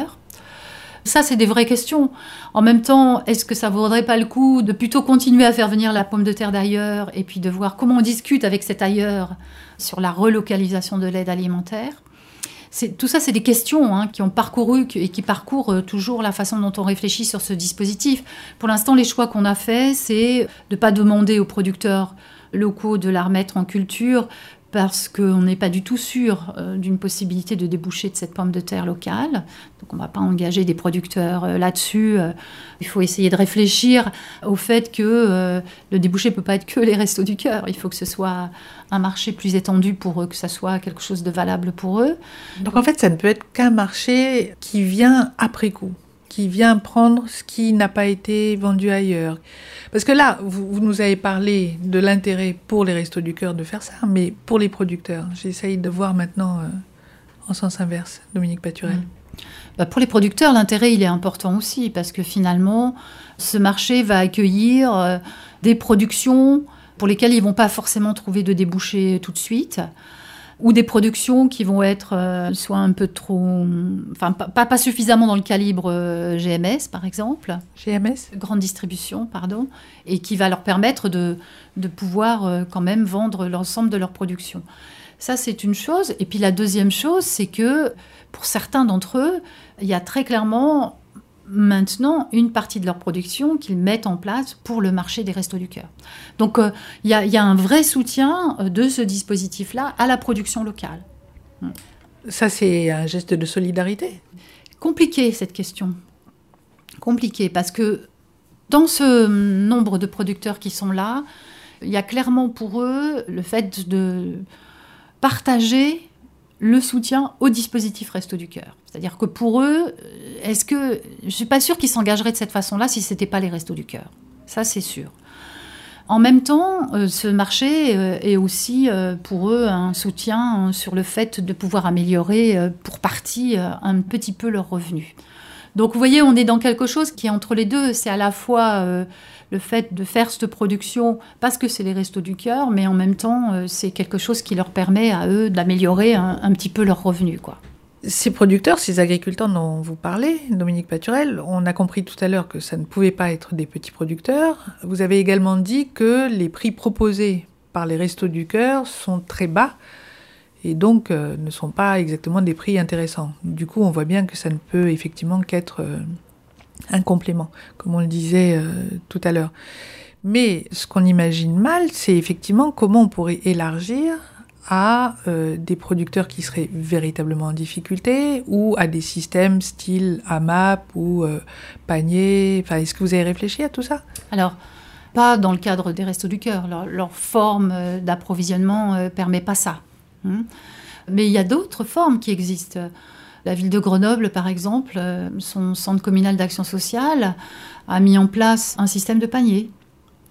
Ça, c'est des vraies questions. En même temps, est-ce que ça ne vaudrait pas le coup de plutôt continuer à faire venir la pomme de terre d'ailleurs et puis de voir comment on discute avec cet ailleurs sur la relocalisation de l'aide alimentaire ? C'est, tout ça, c'est des questions hein, qui ont parcouru et qui parcourent euh, toujours la façon dont on réfléchit sur ce dispositif. Pour l'instant, les choix qu'on a faits, c'est de ne pas demander aux producteurs locaux de la remettre en culture parce qu'on n'est pas du tout sûr euh, d'une possibilité de déboucher de cette pomme de terre locale. Donc on ne va pas engager des producteurs euh, là-dessus. Euh, il faut essayer de réfléchir au fait que euh, le débouché ne peut pas être que les Restos du Cœur. Il faut que ce soit un marché plus étendu pour eux, que ça soit quelque chose de valable pour eux. Donc en fait, ça ne peut être qu'un marché qui vient après coup, qui vient prendre ce qui n'a pas été vendu ailleurs. Parce que là, vous, vous nous avez parlé de l'intérêt pour les Restos du Cœur de faire ça, mais pour les producteurs, j'essaye de voir maintenant euh, en sens inverse, Dominique Paturel. Mmh. Bah pour les producteurs, l'intérêt, il est important aussi, parce que finalement, ce marché va accueillir euh, des productions pour lesquelles ils ne vont pas forcément trouver de débouchés tout de suite, ou des productions qui vont être euh, soit un peu trop... Enfin, pas, pas suffisamment dans le calibre euh, G M S, par exemple. G M S ? Grande distribution, pardon. Et qui va leur permettre de, de pouvoir euh, quand même vendre l'ensemble de leur production. Ça, c'est une chose. Et puis la deuxième chose, c'est que pour certains d'entre eux, il y a très clairement maintenant une partie de leur production qu'ils mettent en place pour le marché des Restos du Cœur. Donc il euh, y, y a un vrai soutien de ce dispositif-là à la production locale. Ça, c'est un geste de solidarité ? Compliqué, cette question. Compliqué, parce que dans ce nombre de producteurs qui sont là, il y a clairement pour eux le fait de partager le soutien au dispositif Restos du Cœur. C'est-à-dire que pour eux, est-ce que... Je ne suis pas sûre qu'ils s'engageraient de cette façon-là si ce n'était pas les Restos du Cœur. Ça, c'est sûr. En même temps, euh, ce marché euh, est aussi euh, pour eux un soutien euh, sur le fait de pouvoir améliorer euh, pour partie euh, un petit peu leurs revenus. Donc vous voyez, on est dans quelque chose qui est entre les deux. C'est à la fois euh, le fait de faire cette production parce que c'est les Restos du Cœur, mais en même temps, euh, c'est quelque chose qui leur permet à eux d'améliorer un, un petit peu leurs revenus, quoi. Ces producteurs, ces agriculteurs dont vous parlez, Dominique Paturel, on a compris tout à l'heure que ça ne pouvait pas être des petits producteurs. Vous avez également dit que les prix proposés par les Restos du Cœur sont très bas et donc euh, ne sont pas exactement des prix intéressants. Du coup, on voit bien que ça ne peut effectivement qu'être euh, un complément, comme on le disait euh, tout à l'heure. Mais ce qu'on imagine mal, c'est effectivement comment on pourrait élargir à euh, des producteurs qui seraient véritablement en difficulté ou à des systèmes style A M A P ou euh, panier. Enfin, est-ce que vous avez réfléchi à tout ça ? Alors, pas dans le cadre des Restos du Cœur. Leur, leur forme d'approvisionnement ne euh, permet pas ça. Hum. Mais il y a d'autres formes qui existent. La ville de Grenoble, par exemple, euh, son centre communal d'action sociale a mis en place un système de panier.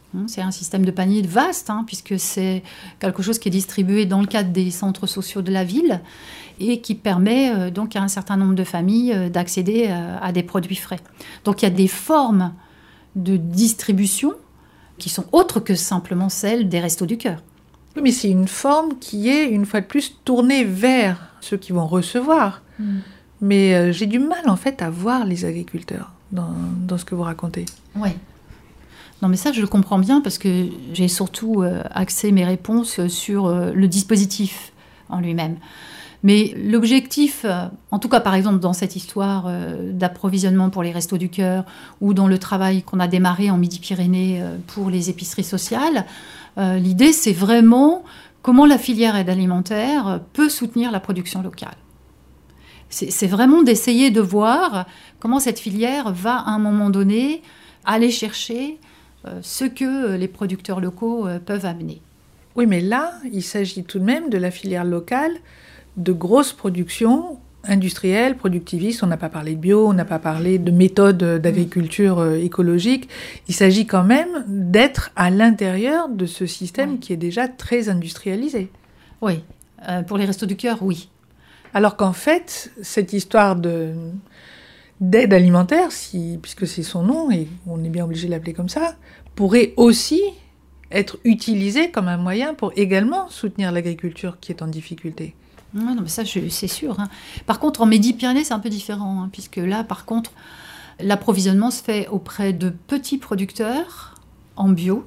C'est un système de panier vaste, hein, puisque c'est quelque chose qui est distribué dans le cadre des centres sociaux de la ville et qui permet euh, donc à un certain nombre de familles euh, d'accéder euh, à des produits frais. Donc il y a des formes de distribution qui sont autres que simplement celles des Restos du Cœur. Oui, mais c'est une forme qui est, une fois de plus, tournée vers ceux qui vont recevoir. Mm. Mais euh, j'ai du mal, en fait, à voir les agriculteurs dans, dans ce que vous racontez. Oui. Non, mais ça, je le comprends bien parce que j'ai surtout euh, axé mes réponses sur euh, le dispositif en lui-même. Mais l'objectif, euh, en tout cas par exemple dans cette histoire euh, d'approvisionnement pour les Restos du Cœur ou dans le travail qu'on a démarré en Midi-Pyrénées euh, pour les épiceries sociales, euh, l'idée c'est vraiment comment la filière aide alimentaire peut soutenir la production locale. C'est, c'est vraiment d'essayer de voir comment cette filière va à un moment donné aller chercher euh, ce que les producteurs locaux euh, peuvent amener. Oui, mais là, il s'agit tout de même de la filière locale, de grosses productions industrielles, productivistes. On n'a pas parlé de bio, on n'a pas parlé de méthodes d'agriculture euh, écologique. Il s'agit quand même d'être à l'intérieur de ce système oui. qui est déjà très industrialisé. Oui, euh, pour les Restos du Cœur, oui. Alors qu'en fait, cette histoire de, d'aide alimentaire, si, puisque c'est son nom, et on est bien obligé de l'appeler comme ça, pourrait aussi être utilisée comme un moyen pour également soutenir l'agriculture qui est en difficulté. Non, non mais ça, je, c'est sûr. Hein. Par contre, en Midi-Pyrénées, c'est un peu différent, hein, puisque là, par contre, l'approvisionnement se fait auprès de petits producteurs en bio,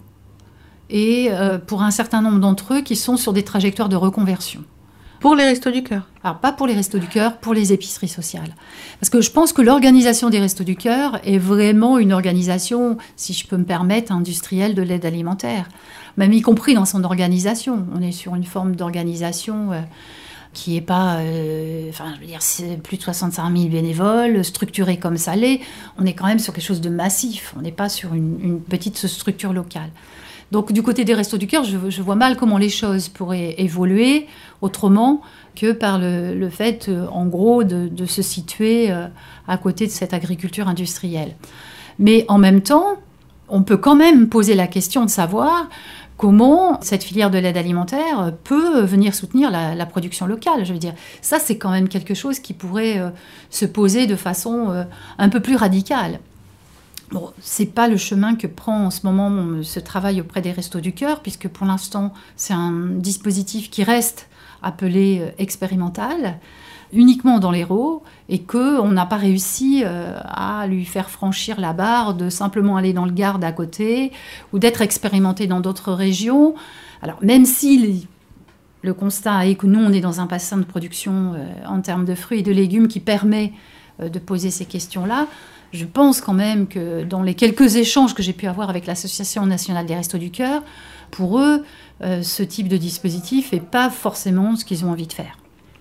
et euh, pour un certain nombre d'entre eux qui sont sur des trajectoires de reconversion. Pour les Restos du Cœur ? Alors, pas pour les Restos du Cœur, pour les épiceries sociales. Parce que je pense que l'organisation des Restos du Cœur est vraiment une organisation, si je peux me permettre, industrielle de l'aide alimentaire. Même y compris dans son organisation. On est sur une forme d'organisation euh, qui n'est pas... Euh, enfin, je veux dire, c'est plus de soixante-cinq mille bénévoles, structurés comme ça l'est. On est quand même sur quelque chose de massif. On n'est pas sur une, une petite structure locale. Donc, du côté des Restos du Cœur, je, je vois mal comment les choses pourraient évoluer autrement que par le, le fait, euh, en gros, de, de se situer euh, à côté de cette agriculture industrielle. Mais en même temps, on peut quand même poser la question de savoir comment cette filière de l'aide alimentaire peut venir soutenir la, la production locale. Je veux dire, ça, c'est quand même quelque chose qui pourrait euh, se poser de façon euh, un peu plus radicale. Bon, c'est pas le chemin que prend en ce moment ce travail auprès des Restos du Cœur, puisque pour l'instant, c'est un dispositif qui reste appelé euh, expérimental, uniquement dans l'Hérault, et qu'on n'a pas réussi euh, à lui faire franchir la barre de simplement aller dans le Gard d'à côté, ou d'être expérimenté dans d'autres régions. Alors, même si les, le constat est que nous, on est dans un bassin de production euh, en termes de fruits et de légumes qui permet euh, de poser ces questions-là, je pense quand même que dans les quelques échanges que j'ai pu avoir avec l'Association nationale des Restos du Cœur, pour eux, euh, ce type de dispositif n'est pas forcément ce qu'ils ont envie de faire.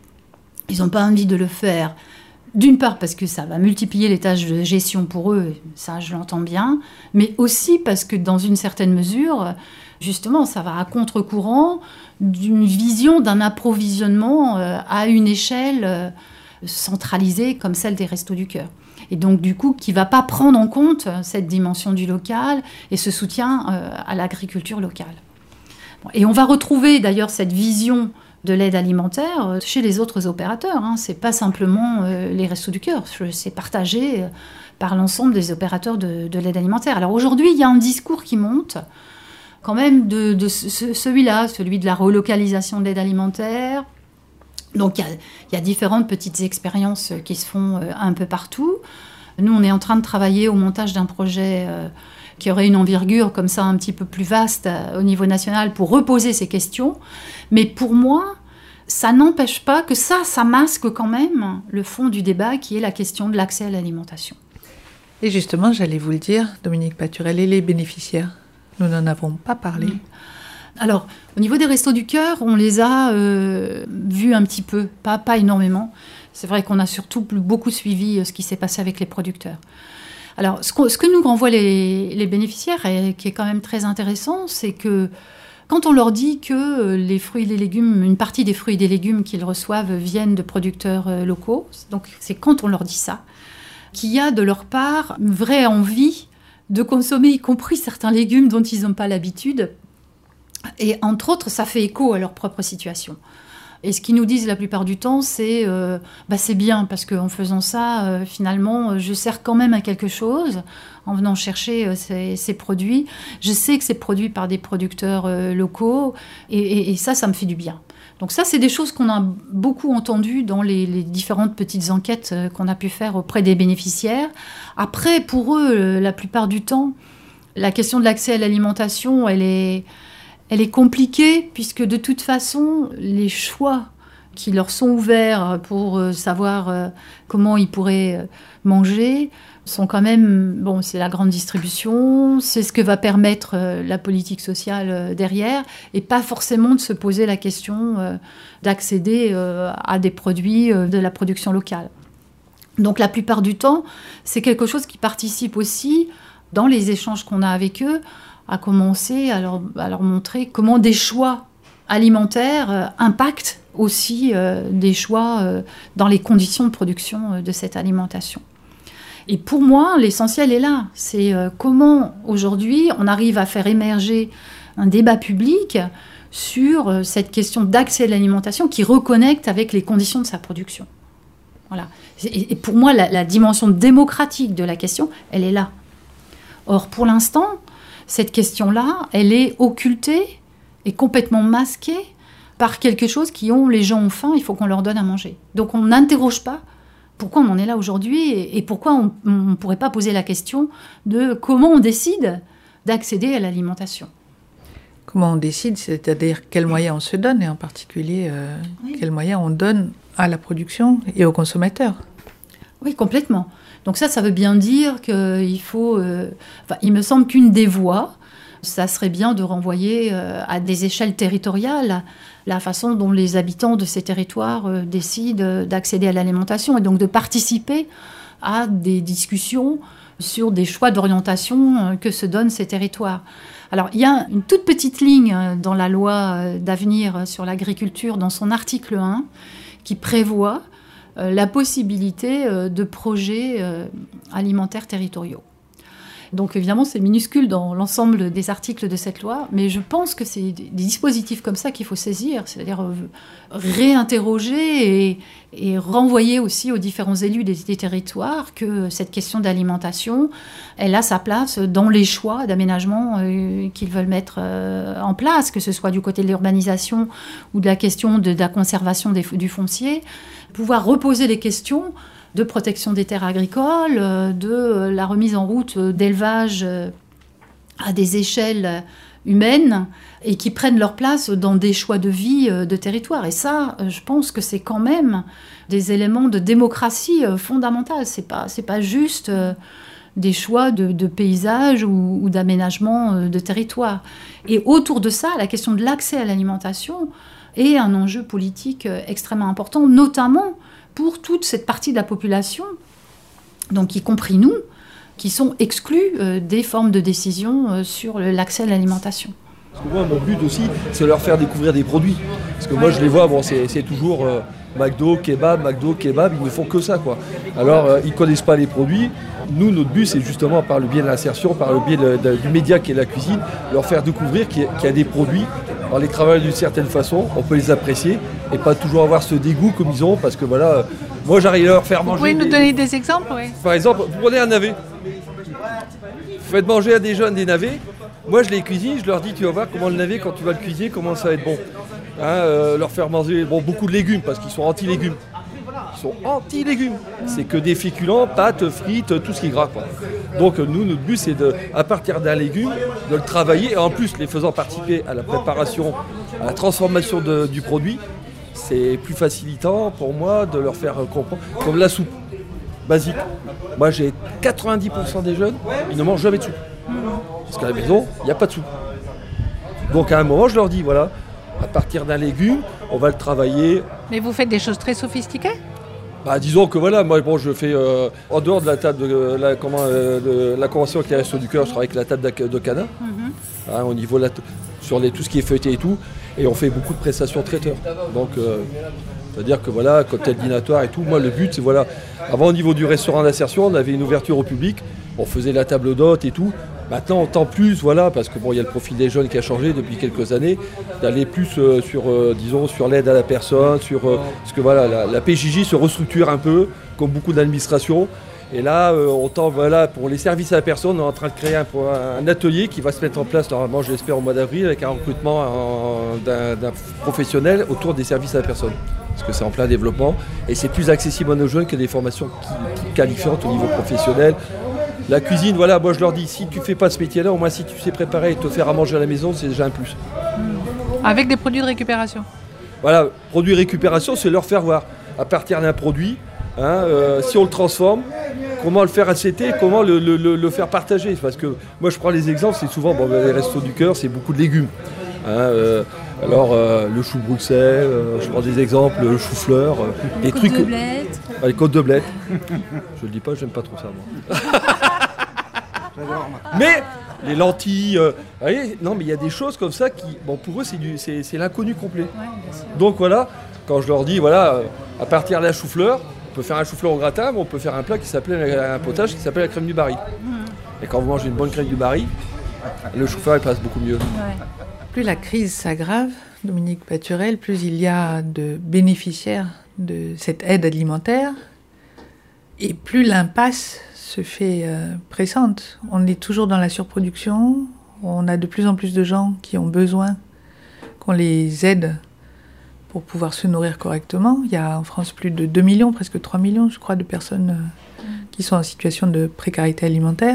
Ils n'ont pas envie de le faire, d'une part parce que ça va multiplier les tâches de gestion pour eux, ça je l'entends bien, mais aussi parce que dans une certaine mesure, justement, ça va à contre-courant d'une vision d'un approvisionnement euh, à une échelle euh, centralisée comme celle des Restos du Cœur. Et donc, du coup, qui ne va pas prendre en compte cette dimension du local et ce soutien euh, à l'agriculture locale. Bon, et on va retrouver d'ailleurs cette vision de l'aide alimentaire chez les autres opérateurs. Hein. Ce n'est pas simplement euh, les Restos du Cœur, c'est partagé euh, par l'ensemble des opérateurs de, de l'aide alimentaire. Alors aujourd'hui, il y a un discours qui monte, quand même, de, de ce, celui-là, celui de la relocalisation de l'aide alimentaire. Donc, il y, y a différentes petites expériences qui se font euh, un peu partout. Nous, on est en train de travailler au montage d'un projet euh, qui aurait une envergure comme ça un petit peu plus vaste euh, au niveau national pour reposer ces questions. Mais pour moi, ça n'empêche pas que ça, ça masque quand même le fond du débat qui est la question de l'accès à l'alimentation. Et justement, j'allais vous le dire, Dominique Paturel, et les bénéficiaires, nous n'en avons pas parlé. Mmh. Alors, au niveau des Restos du Cœur, on les a euh, vus un petit peu, pas, pas énormément. C'est vrai qu'on a surtout beaucoup suivi ce qui s'est passé avec les producteurs. Alors, ce, ce que nous renvoient les, les bénéficiaires, et qui est quand même très intéressant, c'est que quand on leur dit que les fruits et les légumes, une partie des fruits et des légumes qu'ils reçoivent viennent de producteurs locaux, donc c'est quand on leur dit ça, qu'il y a de leur part une vraie envie de consommer, y compris certains légumes dont ils n'ont pas l'habitude. Et entre autres, ça fait écho à leur propre situation. Et ce qu'ils nous disent la plupart du temps, c'est euh, bah c'est bien, parce qu'en faisant ça, euh, finalement, je sers quand même à quelque chose, en venant chercher euh, ces, ces produits. Je sais que c'est produit par des producteurs euh, locaux, et, et, et ça, ça me fait du bien. Donc ça, c'est des choses qu'on a beaucoup entendues dans les, les différentes petites enquêtes euh, qu'on a pu faire auprès des bénéficiaires. Après, pour eux, euh, la plupart du temps, la question de l'accès à l'alimentation, elle est... Elle est compliquée puisque de toute façon, les choix qui leur sont ouverts pour savoir comment ils pourraient manger sont quand même... Bon, c'est la grande distribution, c'est ce que va permettre la politique sociale derrière, et pas forcément de se poser la question d'accéder à des produits de la production locale. Donc la plupart du temps, c'est quelque chose qui participe aussi, dans les échanges qu'on a avec eux, à commencer à leur, à leur montrer comment des choix alimentaires euh, impactent aussi euh, des choix euh, dans les conditions de production euh, de cette alimentation. Et pour moi, l'essentiel est là. C'est euh, comment, aujourd'hui, on arrive à faire émerger un débat public sur euh, cette question d'accès à l'alimentation qui reconnecte avec les conditions de sa production. Voilà. Et, et pour moi, la, la dimension démocratique de la question, elle est là. Or, pour l'instant, cette question-là, elle est occultée et complètement masquée par quelque chose qui ont, les gens ont faim, il faut qu'on leur donne à manger. Donc on n'interroge pas pourquoi on en est là aujourd'hui et, et pourquoi on ne pourrait pas poser la question de comment on décide d'accéder à l'alimentation. Comment on décide, c'est-à-dire quels moyens on se donne, et en particulier euh, oui. quels moyens on donne à la production et aux consommateurs. Oui, complètement. Donc ça, ça veut bien dire qu'il faut... Euh, enfin, il me semble qu'une des voies, ça serait bien de renvoyer euh, à des échelles territoriales la façon dont les habitants de ces territoires euh, décident d'accéder à l'alimentation, et donc de participer à des discussions sur des choix d'orientation euh, que se donnent ces territoires. Alors, il y a une toute petite ligne dans la loi d'avenir sur l'agriculture, dans son article un, qui prévoit la possibilité de projets alimentaires territoriaux. Donc évidemment, c'est minuscule dans l'ensemble des articles de cette loi, mais je pense que c'est des dispositifs comme ça qu'il faut saisir, c'est-à-dire réinterroger et, et renvoyer aussi aux différents élus des, des territoires que cette question d'alimentation, elle a sa place dans les choix d'aménagement euh, qu'ils veulent mettre euh, en place, que ce soit du côté de l'urbanisation ou de la question de, de la conservation des, du foncier, pouvoir reposer les questions de protection des terres agricoles, de la remise en route d'élevage à des échelles humaines et qui prennent leur place dans des choix de vie de territoire. Et ça, je pense que c'est quand même des éléments de démocratie fondamentale. C'est pas, c'est pas juste des choix de, de paysage ou, ou d'aménagement de territoire. Et autour de ça, la question de l'accès à l'alimentation est un enjeu politique extrêmement important, notamment pour toute cette partie de la population, donc y compris nous, qui sont exclus euh, des formes de décision euh, sur l'accès à l'alimentation. Parce que moi, mon but aussi, c'est leur faire découvrir des produits. Parce que moi, je les vois, bon, c'est, c'est toujours euh, McDo, kebab, McDo, kebab, ils ne font que ça, quoi. Alors, euh, ils ne connaissent pas les produits. Nous, notre but, c'est justement, par le biais de l'insertion, par le biais de, de, du média qui est la cuisine, leur faire découvrir qu'il y a, qu'il y a des produits. Alors, les travailler d'une certaine façon, on peut les apprécier et pas toujours avoir ce dégoût comme ils ont, parce que voilà, euh, moi, j'arrive à leur faire manger. Vous pouvez nous des... donner des exemples, oui. Par exemple, vous prenez un navet. Vous faites manger à des jeunes des navets. Moi, je les cuisine, je leur dis, tu vas voir comment le navet, quand tu vas le cuisiner, comment ça va être bon. Hein, euh, leur faire manger bon, beaucoup de légumes, parce qu'ils sont anti-légumes. Ils sont anti-légumes. C'est que des féculents, pâtes, frites, tout ce qui est gras, quoi. Donc nous, notre but, c'est de, à partir d'un légume, de le travailler, et en plus, les faisant participer à la préparation, à la transformation de, du produit, c'est plus facilitant pour moi de leur faire comprendre, comme la soupe basique. Moi, j'ai quatre-vingt-dix pour cent des jeunes, ils ne mangent jamais de soupe. Parce qu'à la maison, il n'y a pas de soupe. Donc à un moment, je leur dis, voilà, à partir d'un légume, on va le travailler. Mais vous faites des choses très sophistiquées ? Bah, disons que voilà, moi bon, je fais euh, en dehors de la table de la, comment, euh, de la convention avec les Restos du Cœur, je travaille avec la table de Cana, mm-hmm. hein, au niveau la, sur les, tout ce qui est feuilleté et tout, et on fait beaucoup de prestations traiteurs. Donc euh, c'est-à-dire que voilà, cocktail dînatoire et tout, moi le but c'est voilà, avant au niveau du restaurant d'insertion, on avait une ouverture au public, on faisait la table d'hôte et tout. Maintenant, on tend plus, voilà, parce que bon, il y a le profil des jeunes qui a changé depuis quelques années, d'aller plus euh, sur, euh, disons, sur l'aide à la personne, sur, euh, parce que voilà, la, la P J J se restructure un peu, comme beaucoup d'administrations. Et là, euh, on tend, voilà, pour les services à la personne, on est en train de créer un, un atelier qui va se mettre en place, normalement, je l'espère, au mois d'avril, avec un recrutement en, d'un, d'un professionnel autour des services à la personne. Parce que c'est en plein développement, et c'est plus accessible à nos jeunes que des formations qui, qualifiantes au niveau professionnel. La cuisine, voilà, moi je leur dis, si tu fais pas ce métier-là, au moins si tu sais préparer et te faire à manger à la maison, c'est déjà un plus. Avec des produits de récupération. Voilà, produit récupération, c'est leur faire voir. À partir d'un produit, hein, euh, si on le transforme, comment le faire accepter, comment le, le, le, le faire partager. Parce que moi je prends les exemples, c'est souvent, bon, les Restos du Cœur, c'est beaucoup de légumes. Hein, euh, alors euh, le chou Bruxelles, euh, je prends des exemples, le chou-fleur, euh, des côte trucs. De blette. Ah, les côtes de blette. Je le dis pas, j'aime pas trop ça moi. Mais les lentilles, euh, vous voyez, non mais il y a des choses comme ça qui, bon pour eux c'est, du, c'est, c'est l'inconnu complet. Ouais, donc voilà, quand je leur dis voilà, euh, à partir de la chou-fleur, on peut faire un chou-fleur au gratin, mais on peut faire un plat qui s'appelle un potage qui s'appelle la crème du Barry. Mmh. Et quand vous mangez une bonne crème du Barry, le chou-fleur il passe beaucoup mieux. Ouais. Plus la crise s'aggrave, Dominique Paturel, plus il y a de bénéficiaires de cette aide alimentaire et plus l'impasse se fait euh, pressante. On est toujours dans la surproduction, on a de plus en plus de gens qui ont besoin qu'on les aide pour pouvoir se nourrir correctement. Il y a en France plus de deux millions, presque trois millions, je crois, de personnes euh, qui sont en situation de précarité alimentaire.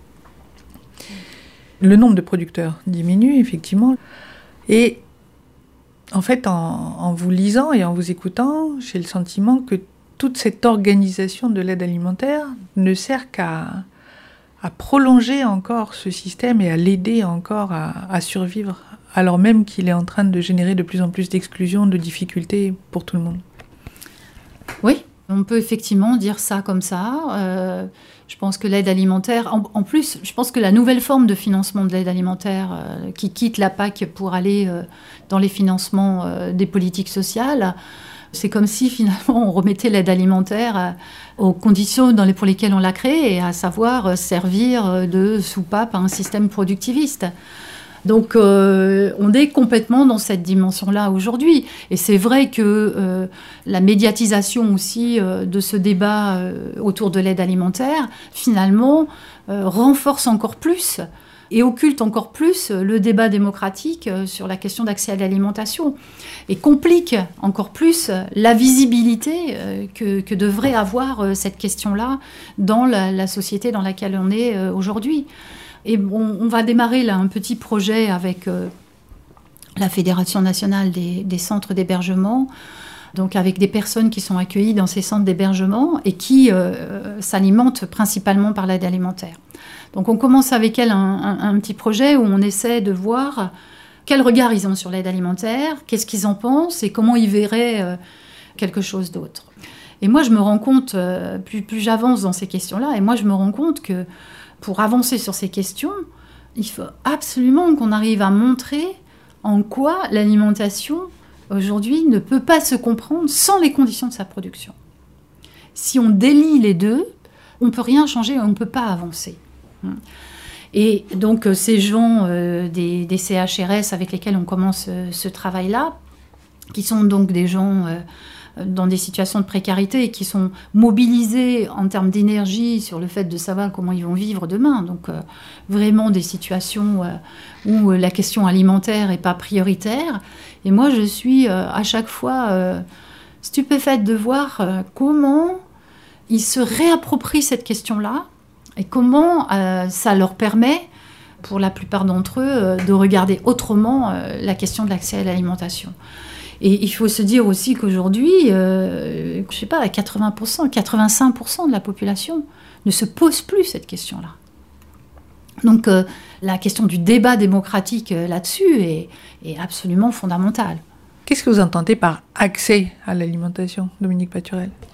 Le nombre de producteurs diminue, effectivement. Et en fait, en, en vous lisant et en vous écoutant, j'ai le sentiment que toute cette organisation de l'aide alimentaire ne sert qu'à à prolonger encore ce système et à l'aider encore à, à survivre, alors même qu'il est en train de générer de plus en plus d'exclusions, de difficultés pour tout le monde. Oui, on peut effectivement dire ça comme ça. Euh, je pense que l'aide alimentaire... En, en plus, je pense que la nouvelle forme de financement de l'aide alimentaire euh, qui quitte la P A C pour aller euh, dans les financements euh, des politiques sociales, c'est comme si finalement on remettait l'aide alimentaire euh, aux conditions dans les, pour lesquelles on l'a créée, à savoir euh, servir de soupape à un système productiviste. Donc euh, on est complètement dans cette dimension-là aujourd'hui. Et c'est vrai que euh, la médiatisation aussi euh, de ce débat euh, autour de l'aide alimentaire, finalement, euh, renforce encore plus et occulte encore plus le débat démocratique euh, sur la question d'accès à l'alimentation et complique encore plus la visibilité euh, que, que devrait avoir euh, cette question-là dans la, la société dans laquelle on est euh, aujourd'hui. Et on, on va démarrer là un petit projet avec euh, la Fédération nationale des, des centres d'hébergement, donc avec des personnes qui sont accueillies dans ces centres d'hébergement et qui euh, s'alimentent principalement par l'aide alimentaire. Donc on commence avec elles un, un, un petit projet où on essaie de voir quel regard ils ont sur l'aide alimentaire, qu'est-ce qu'ils en pensent et comment ils verraient euh, quelque chose d'autre. Et moi je me rends compte, euh, plus, plus j'avance dans ces questions-là, et moi je me rends compte que pour avancer sur ces questions, il faut absolument qu'on arrive à montrer en quoi l'alimentation, aujourd'hui, ne peut pas se comprendre sans les conditions de sa production. Si on délie les deux, on ne peut rien changer, on ne peut pas avancer. Et donc, ces gens euh, des, des C H R S avec lesquels on commence euh, ce travail-là, qui sont donc des gens... Euh, dans des situations de précarité et qui sont mobilisés en termes d'énergie sur le fait de savoir comment ils vont vivre demain. Donc euh, vraiment des situations euh, où la question alimentaire n'est pas prioritaire. Et moi, je suis euh, à chaque fois euh, stupéfaite de voir euh, comment ils se réapproprient cette question-là et comment euh, ça leur permet, pour la plupart d'entre eux, euh, de regarder autrement euh, la question de l'accès à l'alimentation. Et il faut se dire aussi qu'aujourd'hui, euh, je sais pas, quatre-vingts pour cent, quatre-vingt-cinq pour cent de la population ne se pose plus cette question-là. Donc euh, la question du débat démocratique euh, là-dessus est, est absolument fondamentale. Qu'est-ce que vous entendez par accès à l'alimentation, Dominique Paturel ?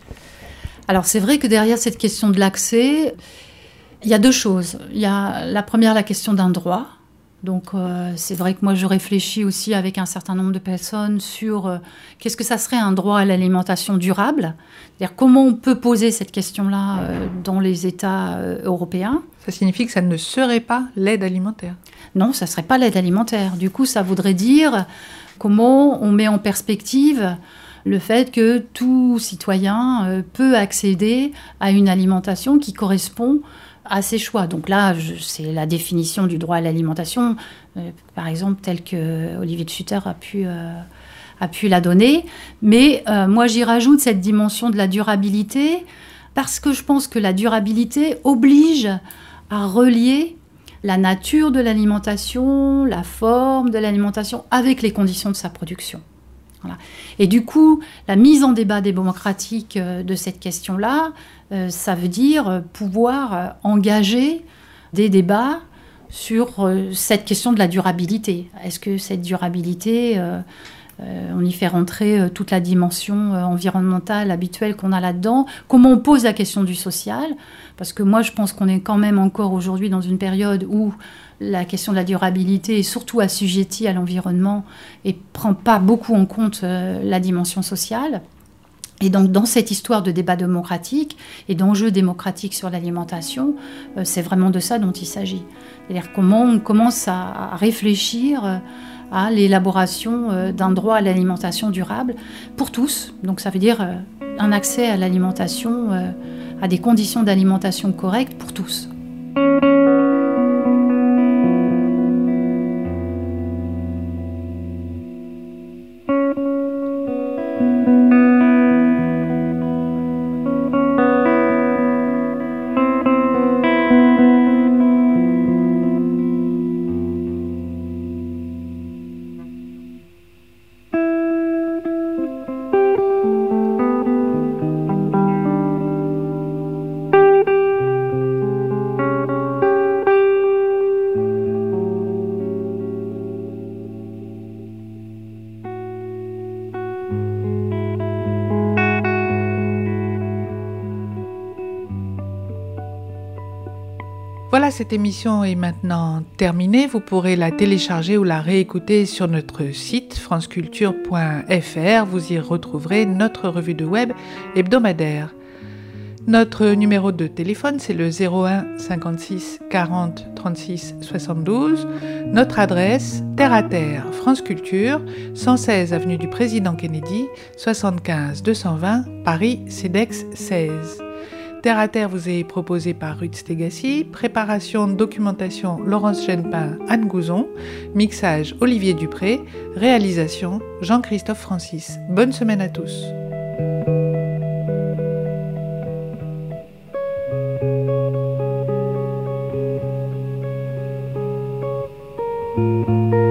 Alors c'est vrai que derrière cette question de l'accès, il y a deux choses. Il y a la première, la question d'un droit. Donc euh, c'est vrai que moi je réfléchis aussi avec un certain nombre de personnes sur euh, qu'est-ce que ça serait un droit à l'alimentation durable. C'est-à-dire comment on peut poser cette question-là euh, dans les États euh, européens. Ça signifie que ça ne serait pas l'aide alimentaire? Non, ça ne serait pas l'aide alimentaire. Du coup, ça voudrait dire comment on met en perspective le fait que tout citoyen euh, peut accéder à une alimentation qui correspond à ses choix. Donc là, je, c'est la définition du droit à l'alimentation, euh, par exemple, telle que Olivier de Schutter a pu, euh, a pu la donner. Mais euh, moi, j'y rajoute cette dimension de la durabilité, parce que je pense que la durabilité oblige à relier la nature de l'alimentation, la forme de l'alimentation, avec les conditions de sa production. Voilà. Et du coup, la mise en débat démocratique euh, de cette question-là, euh, ça veut dire pouvoir euh, engager des débats sur euh, cette question de la durabilité. Est-ce que cette durabilité, euh, euh, on y fait rentrer euh, toute la dimension euh, environnementale habituelle qu'on a là-dedans? Comment on pose la question du social? Parce que moi, je pense qu'on est quand même encore aujourd'hui dans une période où la question de la durabilité est surtout assujettie à l'environnement et ne prend pas beaucoup en compte euh, la dimension sociale. Et donc, dans cette histoire de débat démocratique et d'enjeux démocratiques sur l'alimentation, euh, c'est vraiment de ça dont il s'agit. C'est-à-dire comment on commence à, à réfléchir euh, à l'élaboration euh, d'un droit à l'alimentation durable pour tous. Donc, ça veut dire euh, un accès à l'alimentation, euh, à des conditions d'alimentation correctes pour tous. Voilà, cette émission est maintenant terminée. Vous pourrez la télécharger ou la réécouter sur notre site franceculture point f r. Vous y retrouverez notre revue de web hebdomadaire. Notre numéro de téléphone, c'est le zéro un cinquante-six quarante trente-six soixante-douze. Notre adresse, Terre à Terre, France Culture, cent seize avenue du Président Kennedy, soixante-quinze deux cent vingt, Paris, CEDEX seize. Terre à Terre vous est proposé par Ruth Stegassi, préparation, documentation Laurence Genepin, Anne Gouzon, mixage Olivier Dupré, réalisation Jean-Christophe Francis. Bonne semaine à tous. Thank you.